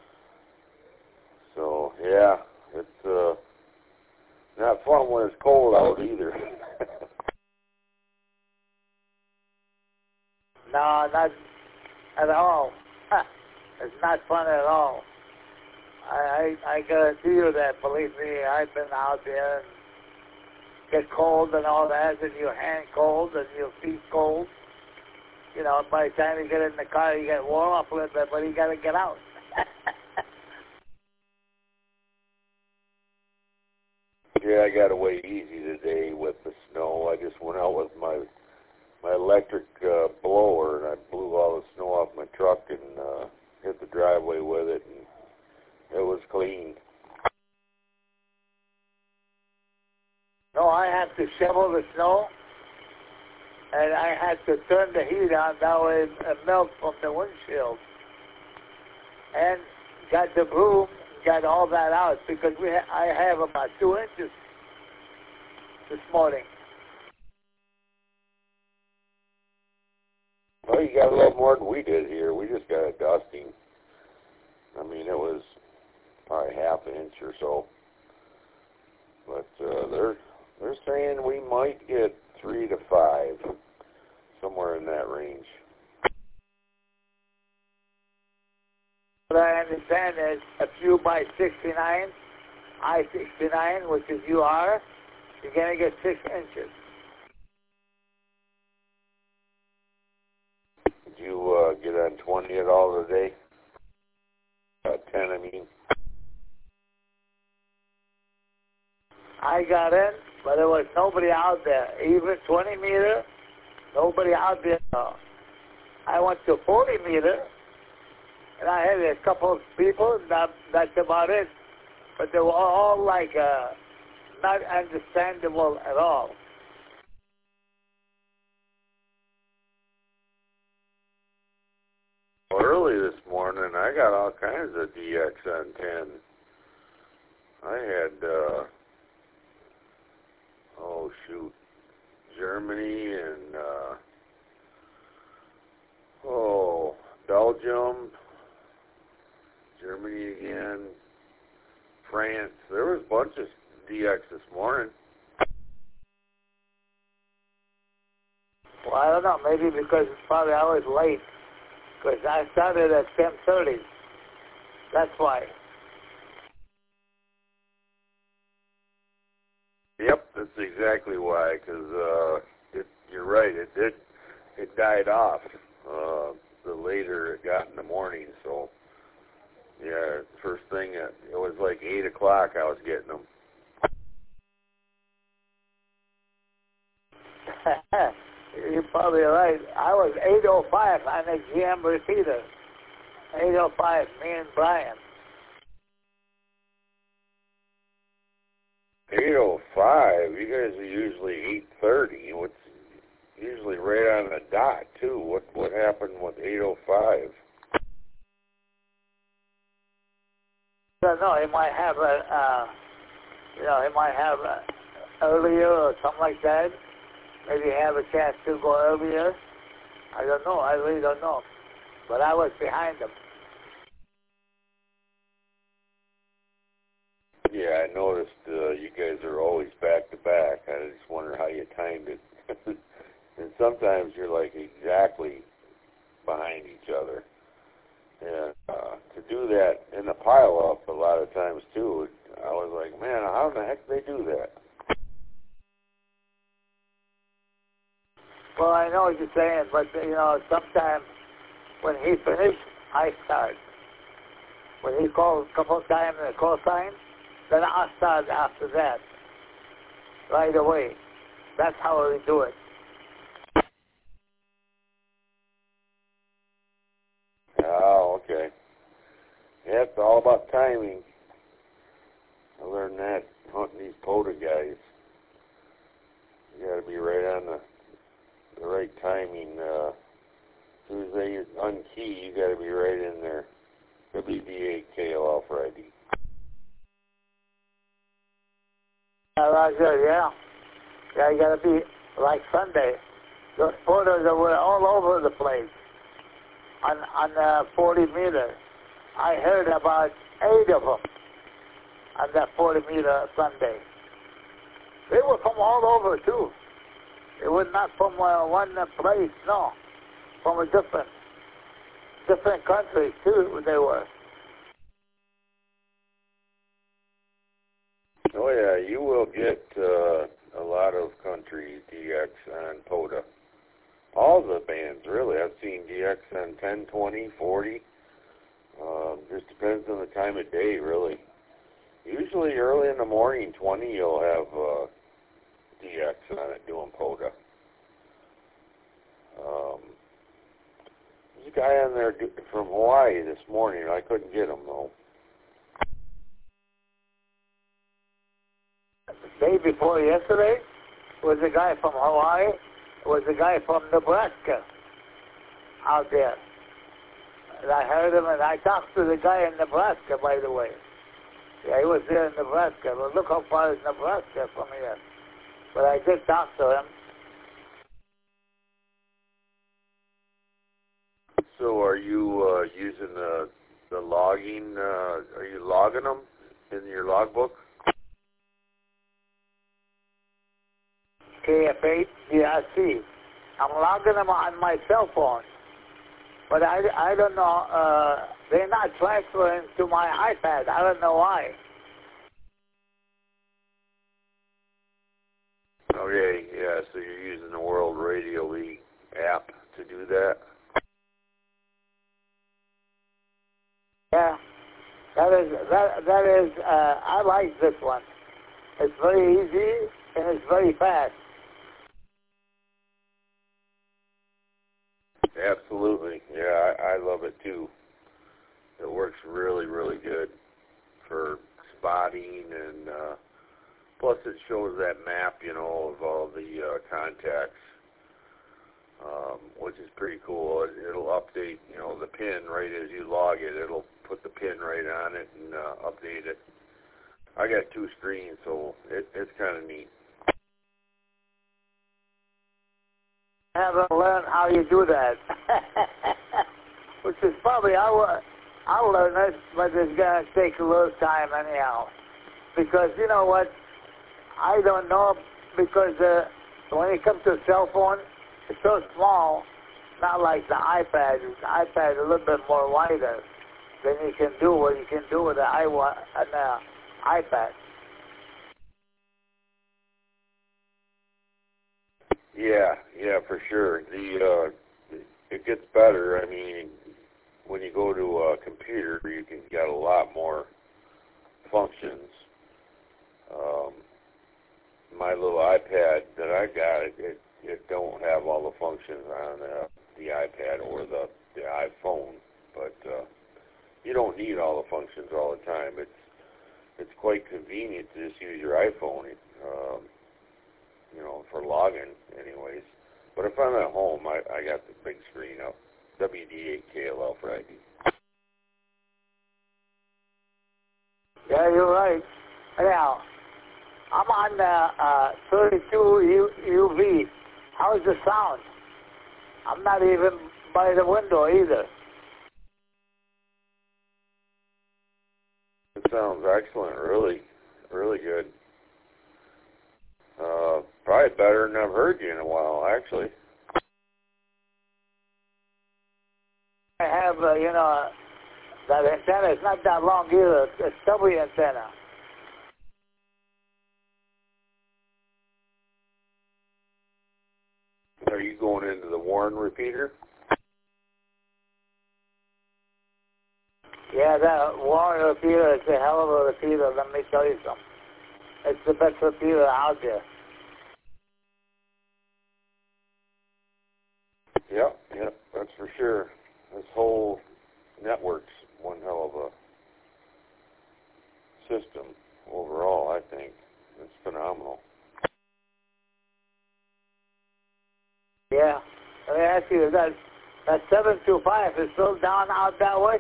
S2: So yeah, it's not fun when it's cold out either.
S12: No, not at all. It's not fun at all. I guarantee you that, believe me, I've been out there and get cold and all that, and your hand cold and your feet cold. You know, by the time you get in the car, you get warm up a little bit, but you got to get out.
S2: Yeah, I got away easy today with the snow. I just went out with my electric blower, and I blew all the snow off my truck and hit the driveway with it, and it was clean.
S12: No, I had to shovel the snow, and I had to turn the heat on, that way it melt from the windshield. And got the broom, got all that out, because I have about 2 inches this morning.
S2: Well, you got a little more than we did here. We just got a dusting. I mean, it was probably half an inch or so. But they're saying we might get 3 to 5, somewhere in that range.
S12: What I understand is if you buy 69, I-69, which is you are, you're going to get 6 inches.
S2: Did you get on 20 at all today? 10, I mean.
S12: I got in, but there was nobody out there. Even 20 meter, nobody out there. I went to 40 meter, and I had a couple of people, that's about it. But they were all like not understandable at all.
S2: Well, early this morning, I got all kinds of DX10. I had, Germany and, Belgium, Germany again, France. There was a bunch of DX this morning.
S12: Well, I don't know. Maybe because it's probably I was late. Because I started at 10:30. That's why.
S2: Yep, that's exactly why. Because you're right. It died off the later it got in the morning. So yeah, first thing it was like 8 o'clock. I was getting them.
S12: You're probably right. I was 8:05 on the GM repeater. 8:05, me and Brian.
S2: 8:05. You guys are usually 8:30. What's usually right on the dot too. What happened with 8:05?
S12: I don't know. He might have earlier or something like that. Maybe have a chance to go earlier. I don't know. I really don't know. But I was behind him.
S2: Yeah, I noticed you guys are always back to back. I just wonder how you timed it. And sometimes you're like exactly behind each other. And to do that in the pile-up a lot of times too, I was like, man, how in the heck do they do that?
S12: Well, I know what you're saying, but, sometimes when he finished, I start. When he calls a couple of times and the call sign, then I start after that, right away. That's how we do it.
S2: I learned that hunting these POTA guys. You got to be right on the right timing. As soon as they unkey, you got to be right in there. WD8 KLL for ID.
S12: Roger, yeah. Yeah, you got to be like Sunday. Those photos were all over the place on 40 meters. I heard about 8 of them on that 40-meter Sunday. They were from all over, too. They were not from one place, no. From a different countries, too, they were.
S2: Oh, yeah, you will get a lot of country DX on POTA. All the bands, really. I've seen DX on 10, 20, 40. Just depends on the time of day, really. Usually early in the morning, 20, you'll have DX on it doing POTA. There's a guy on there from Hawaii this morning. I couldn't get him, though.
S12: The day before yesterday was a guy from Hawaii, was a guy from Nebraska out there. And I heard him, and I talked to the guy in Nebraska, by the way. Yeah, he was there in Nebraska. Well, look how far is Nebraska from here. But I did talk to him.
S2: So are you using the logging, are you logging them in your logbook?
S12: KF8 DRC. I'm logging them on my cell phone. But I don't know, they're not transferring to my iPad. I don't know why.
S2: Okay, yeah, so you're using the World Radio League app to do that?
S12: Yeah, that is, I like this one. It's very easy and it's very fast.
S2: Absolutely, yeah, I love it too. It works really, really good for spotting, and plus it shows that map, you know, of all the contacts, which is pretty cool. It'll update, you know, the pin right as you log it. It'll put the pin right on it and update it. I got 2 screens, so it's kind of neat.
S12: I haven't learned how you do that, which is probably, I'll learn it, but it's going to take a little time anyhow. Because, you know what, I don't know, because when it comes to a cell phone, it's so small, not like the iPad. The iPad is a little bit more wider than you can do what you can do with an iPad.
S2: Yeah, for sure. It gets better. I mean, when you go to a computer, you can get a lot more functions. My little iPad that I got, it don't have all the functions on the iPad or the iPhone, but you don't need all the functions all the time. It's quite convenient to just use your iPhone, you know, for logging anyways. But if I'm at home, I got the big screen up. WD8 KLL for ID.
S12: Yeah, you're right. Now, I'm on 32 UV. How's the sound? I'm not even by the window either.
S2: It sounds excellent, really, really good. Probably better than I've heard you in a while, actually.
S12: I have, you know, that antenna is not that long either. It's a stubby antenna.
S2: Are you going into the Warren repeater?
S12: Yeah, that Warren repeater is a hell of a repeater, let me tell you something. It's the best repeater out there.
S2: Yep, that's for sure. This whole network's one hell of a system. overall, I think. It's phenomenal.
S12: Yeah. Let me ask you, that 725 is still down out that way?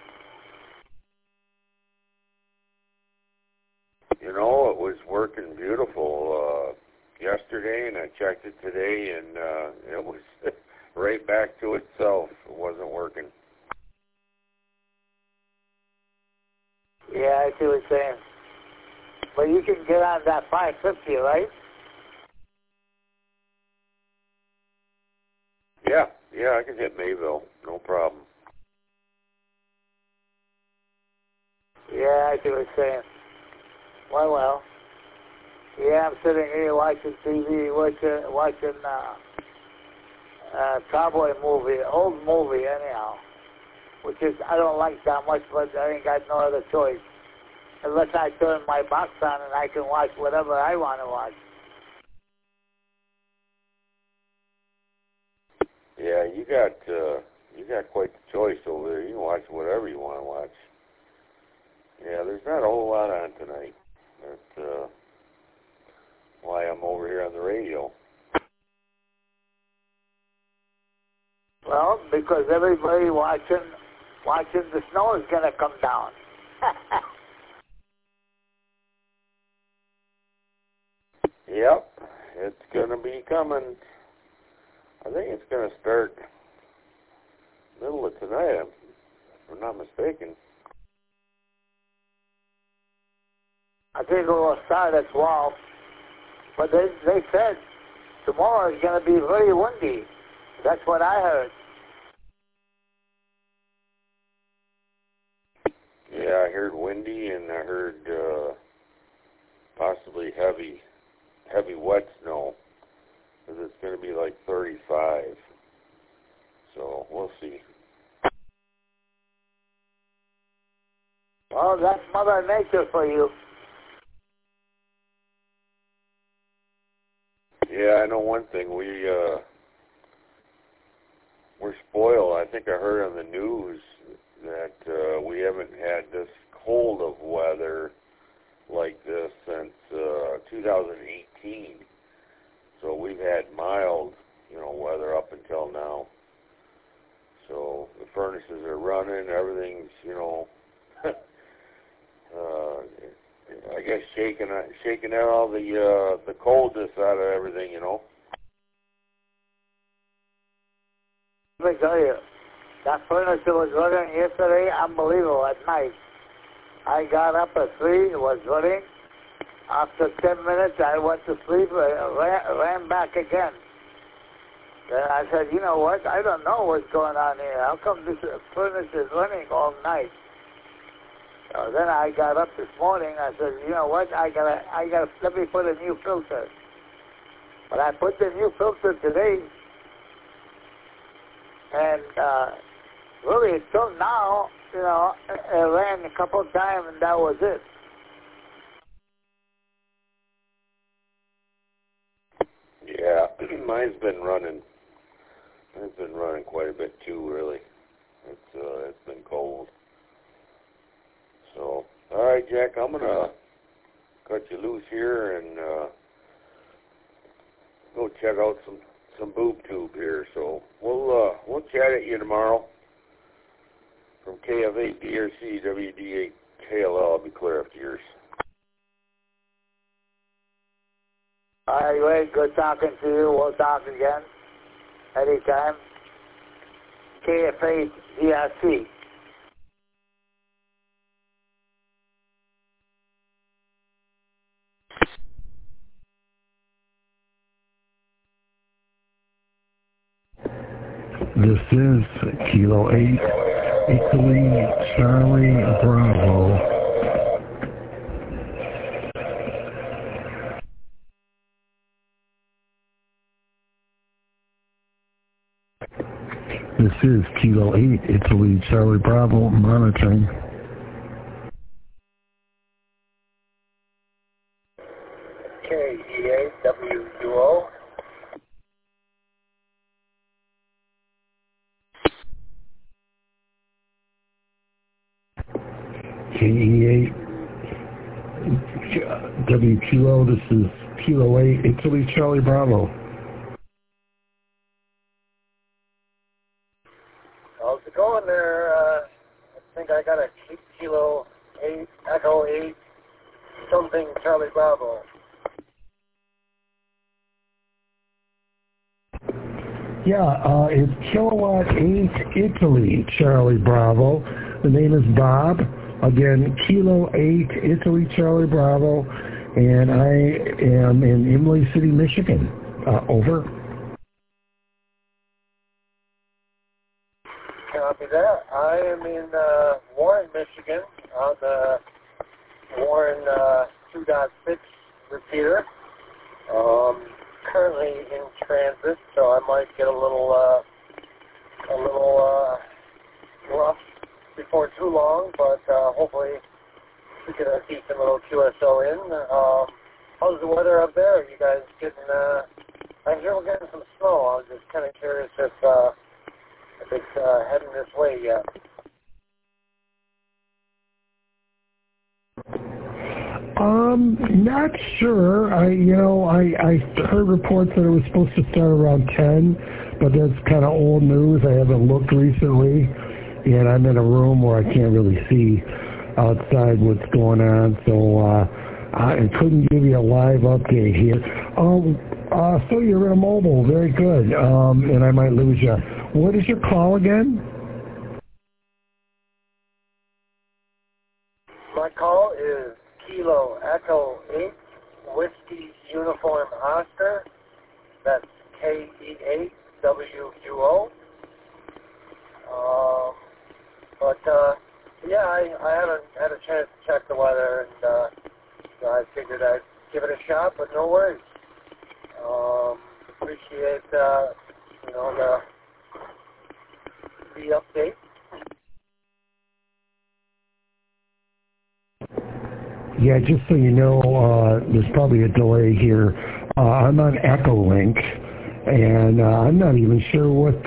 S2: You know, it was working beautiful yesterday, and I checked it today, and it was right back to itself. It wasn't working.
S12: Yeah, I see what you're saying. But you can get on that 550, right?
S2: Yeah, I can hit Mayville, no problem.
S12: Yeah, I see what you're saying. Well. Yeah, I'm sitting here watching TV, watching cowboy movie, old movie anyhow, which is, I don't like that much, but I ain't got no other choice. Unless I turn my box on and I can watch whatever I want to watch.
S2: Yeah, you got quite the choice over there. You can watch whatever you want to watch. Yeah, there's not a whole lot on tonight. That's why I'm over here on the radio.
S12: Well, because everybody watching the snow is going to come down.
S2: Yep, it's going to be coming. I think it's going to start middle of tonight, if I'm not mistaken.
S12: I think it will start at 12. But they said tomorrow is going to be very windy. That's what I heard.
S2: Yeah, I heard windy, and I heard possibly heavy wet snow, because it's going to be like 35. So we'll see.
S12: Well, that's Mother Nature for you.
S2: Yeah, I know one thing. We're spoiled. I think I heard on the news that we haven't had this cold of weather like this since 2018. So we've had mild, weather up until now. So the furnaces are running. Everything's, I guess shaking out all the coldness out of everything,
S12: Let me tell you, that furnace that was running yesterday, unbelievable, at night. I got up at 3, it was running. After 10 minutes, I went to sleep, ran back again. Then I said, you know what, I don't know what's going on here. How come this furnace is running all night? So then I got up this morning. I said, you know what? I gotta let me put a new filter. But I put the new filter today, and really until now, it ran a couple of times, and that was it.
S2: Yeah, mine's been running. It's been running quite a bit too, really. It's been cold. So, all right, Jack, I'm gonna cut you loose here and go check out some boob tube here. So we'll chat at you tomorrow from KF8 DRC WD8 KLL. I'll be clear after yours.
S12: All right, Ray, good talking to you. We'll talk again anytime. KF8 DRC.
S13: This is Kilo 8, Italy, Charlie, Bravo. This is Kilo 8, Italy, Charlie, Bravo, monitoring.
S12: KEAWO.
S13: KE8 WQO, this is Kilo 8, Italy, Charlie Bravo.
S6: How's it going there? I think I got a Kilo 8, Echo 8, something, Charlie Bravo.
S13: Yeah, it's Kilowatt 8, Italy, Charlie Bravo. The name is Bob. Again, Kilo 8, Italy, Charlie Bravo. And I am in Imlay City, Michigan. Over.
S6: Copy that. I am in Warren, Michigan, on the Warren 2.6 repeater. Currently in transit, so I might get a little rough before too long, but hopefully we get a decent little QSO in. How's the weather up there? Are you guys getting? I hear we're getting some snow. I was just kind of curious if it's heading this way yet.
S13: Not sure. I heard reports that it was supposed to start around 10, but that's kind of old news. I haven't looked recently, and I'm in a room where I can't really see outside what's going on, so I couldn't give you a live update here. So you're in a mobile. Very good. And I might lose you. What is your call again?
S6: My call is Kilo Echo 8, Whiskey Uniform Oscar. That's KE8WQO. Yeah, I haven't had a chance to check the weather, and so I figured I'd give it a shot, but no worries. Appreciate the update.
S13: Yeah, just so you know, there's probably a delay here. I'm on Echolink, and I'm not even sure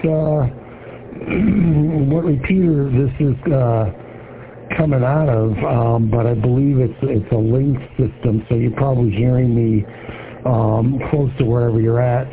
S13: what repeater this is coming out of, but I believe it's a link system, so you're probably hearing me close to wherever you're at.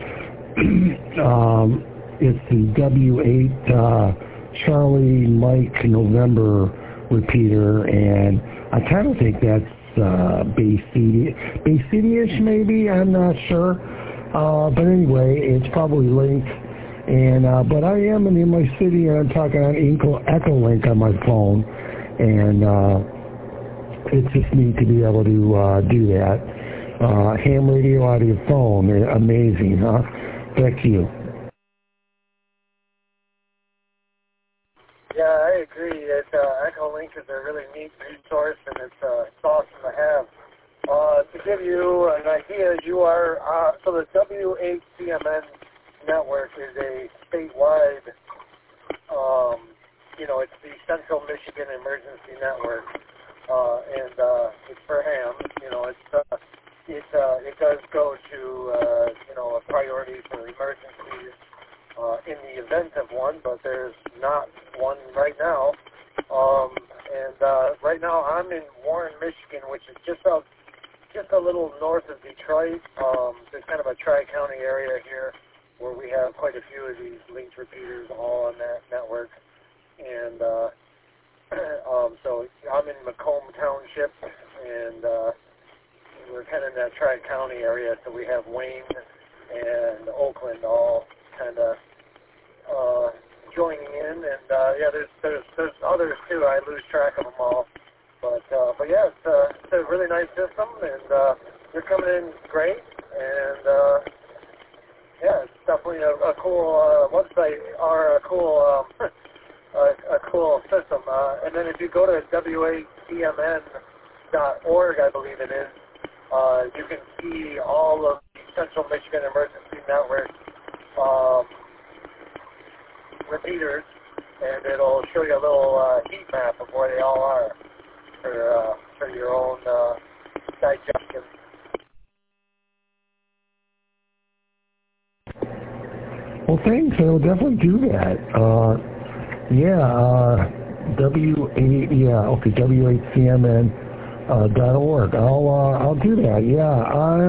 S13: It's the W8 Charlie Mike November repeater, and I kind of think that's Bay City-ish maybe, I'm not sure. But anyway, it's probably linked. And but I am in my city, and I'm talking on Echolink on my phone, and it's just neat to be able to do that. Ham radio out of your phone, amazing, huh? Back to you.
S6: Yeah, I agree. Echolink is a really neat resource, and it's awesome to have. To give you an idea, you are so the W8CMN network is a statewide. It's the Central Michigan Emergency Network, and it's for ham. It does go to a priority for emergencies in the event of one, but there's not one right now. Right now I'm in Warren, Michigan, which is just a little north of Detroit. There's kind of a tri-county area here where we have quite a few of these linked repeaters all on that network. And so I'm in Macomb Township, and we're kind of in that tri-county area, so we have Wayne and Oakland all kind of joining in, and there's others too. I lose track of them all, but yeah, it's a really nice system, and they're coming in great, and yeah, it's definitely a cool website or a cool system. And then if you go to WACMN.org, I believe it is, you can see all of the Central Michigan Emergency Network repeaters, and it'll show you a little heat map of where they all are for your own digestion.
S13: Well, thanks. I will definitely do that. W8CMN. .org. I'll do that. Yeah,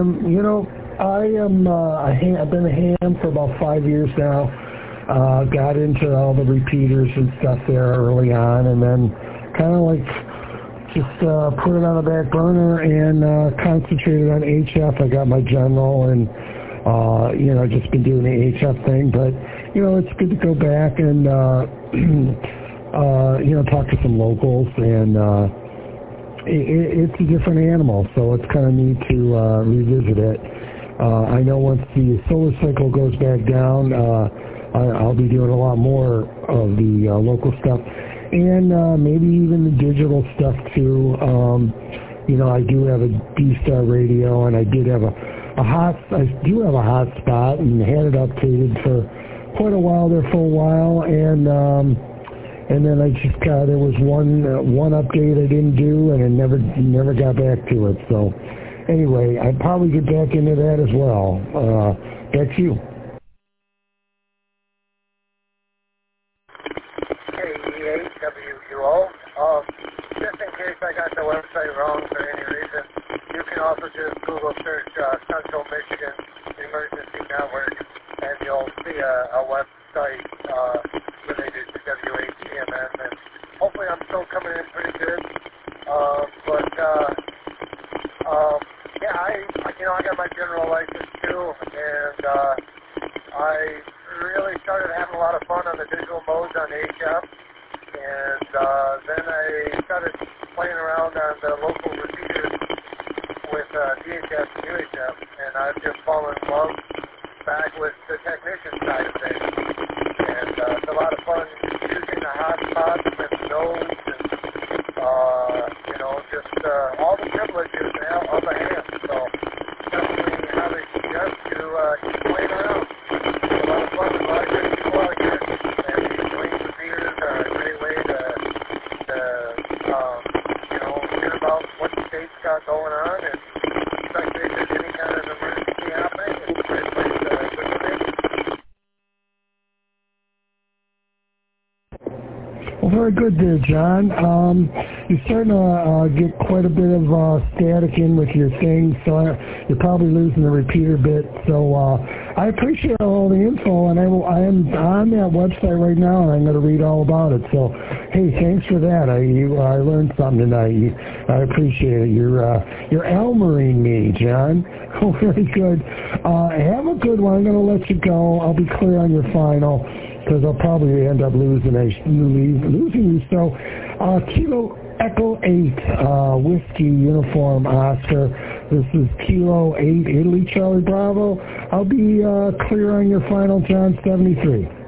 S13: I've been a ham for about 5 years now. Got into all the repeaters and stuff there early on, and then kind of like just put it on the back burner and concentrated on HF. I got my general and just been doing the HF thing, but it's good to go back and talk to some locals, and it's a different animal, so it's kind of neat to revisit it. I know once the solar cycle goes back down, I'll be doing a lot more of the local stuff, and maybe even the digital stuff too. I do have a B-Star radio, and I do have a hotspot, and had it updated for quite a while there for a while, and then I just there was one update I didn't do, and I never got back to it. So anyway, I'd probably get back into that as well. Back to you.
S6: KE8WUO. Just in case I got the website wrong for any reason, you can also just Google search Central Michigan Emergency Network, and you'll see a website related to WHCMN, and hopefully I'm still coming in pretty good. I got my general license too, and I really started having a lot of fun on the digital modes on HF, and then I started playing around on the local repeaters with DHF and UHF, and I've just fallen in love back with the technician side of things. And it's a lot of fun using the hotspots and the nodes and, just all the privileges of a ham. So definitely highly suggest you keep playing around. It's a lot of fun. A lot of good people out here. And these swing repeaters are a great way to hear about what the state's got going on, and especially if there's any kind of emergency happening, it's a great place to put your name.
S13: Well, very good there, John. You're starting to get quite a bit of static in with your thing, so you're probably losing the repeater bit. So I appreciate all the info, and I am on that website right now, and I'm going to read all about it. So, hey, thanks for that. I learned something tonight. I appreciate it. You're Elmering me, John. Oh, very good. Have a good one. I'm going to let you go. I'll be clear on your final, because I'll probably end up losing you. So, Kilo Echo 8, Whiskey Uniform Oscar. This is Kilo 8, Italy Charlie Bravo. I'll be clear on your final, John, 73.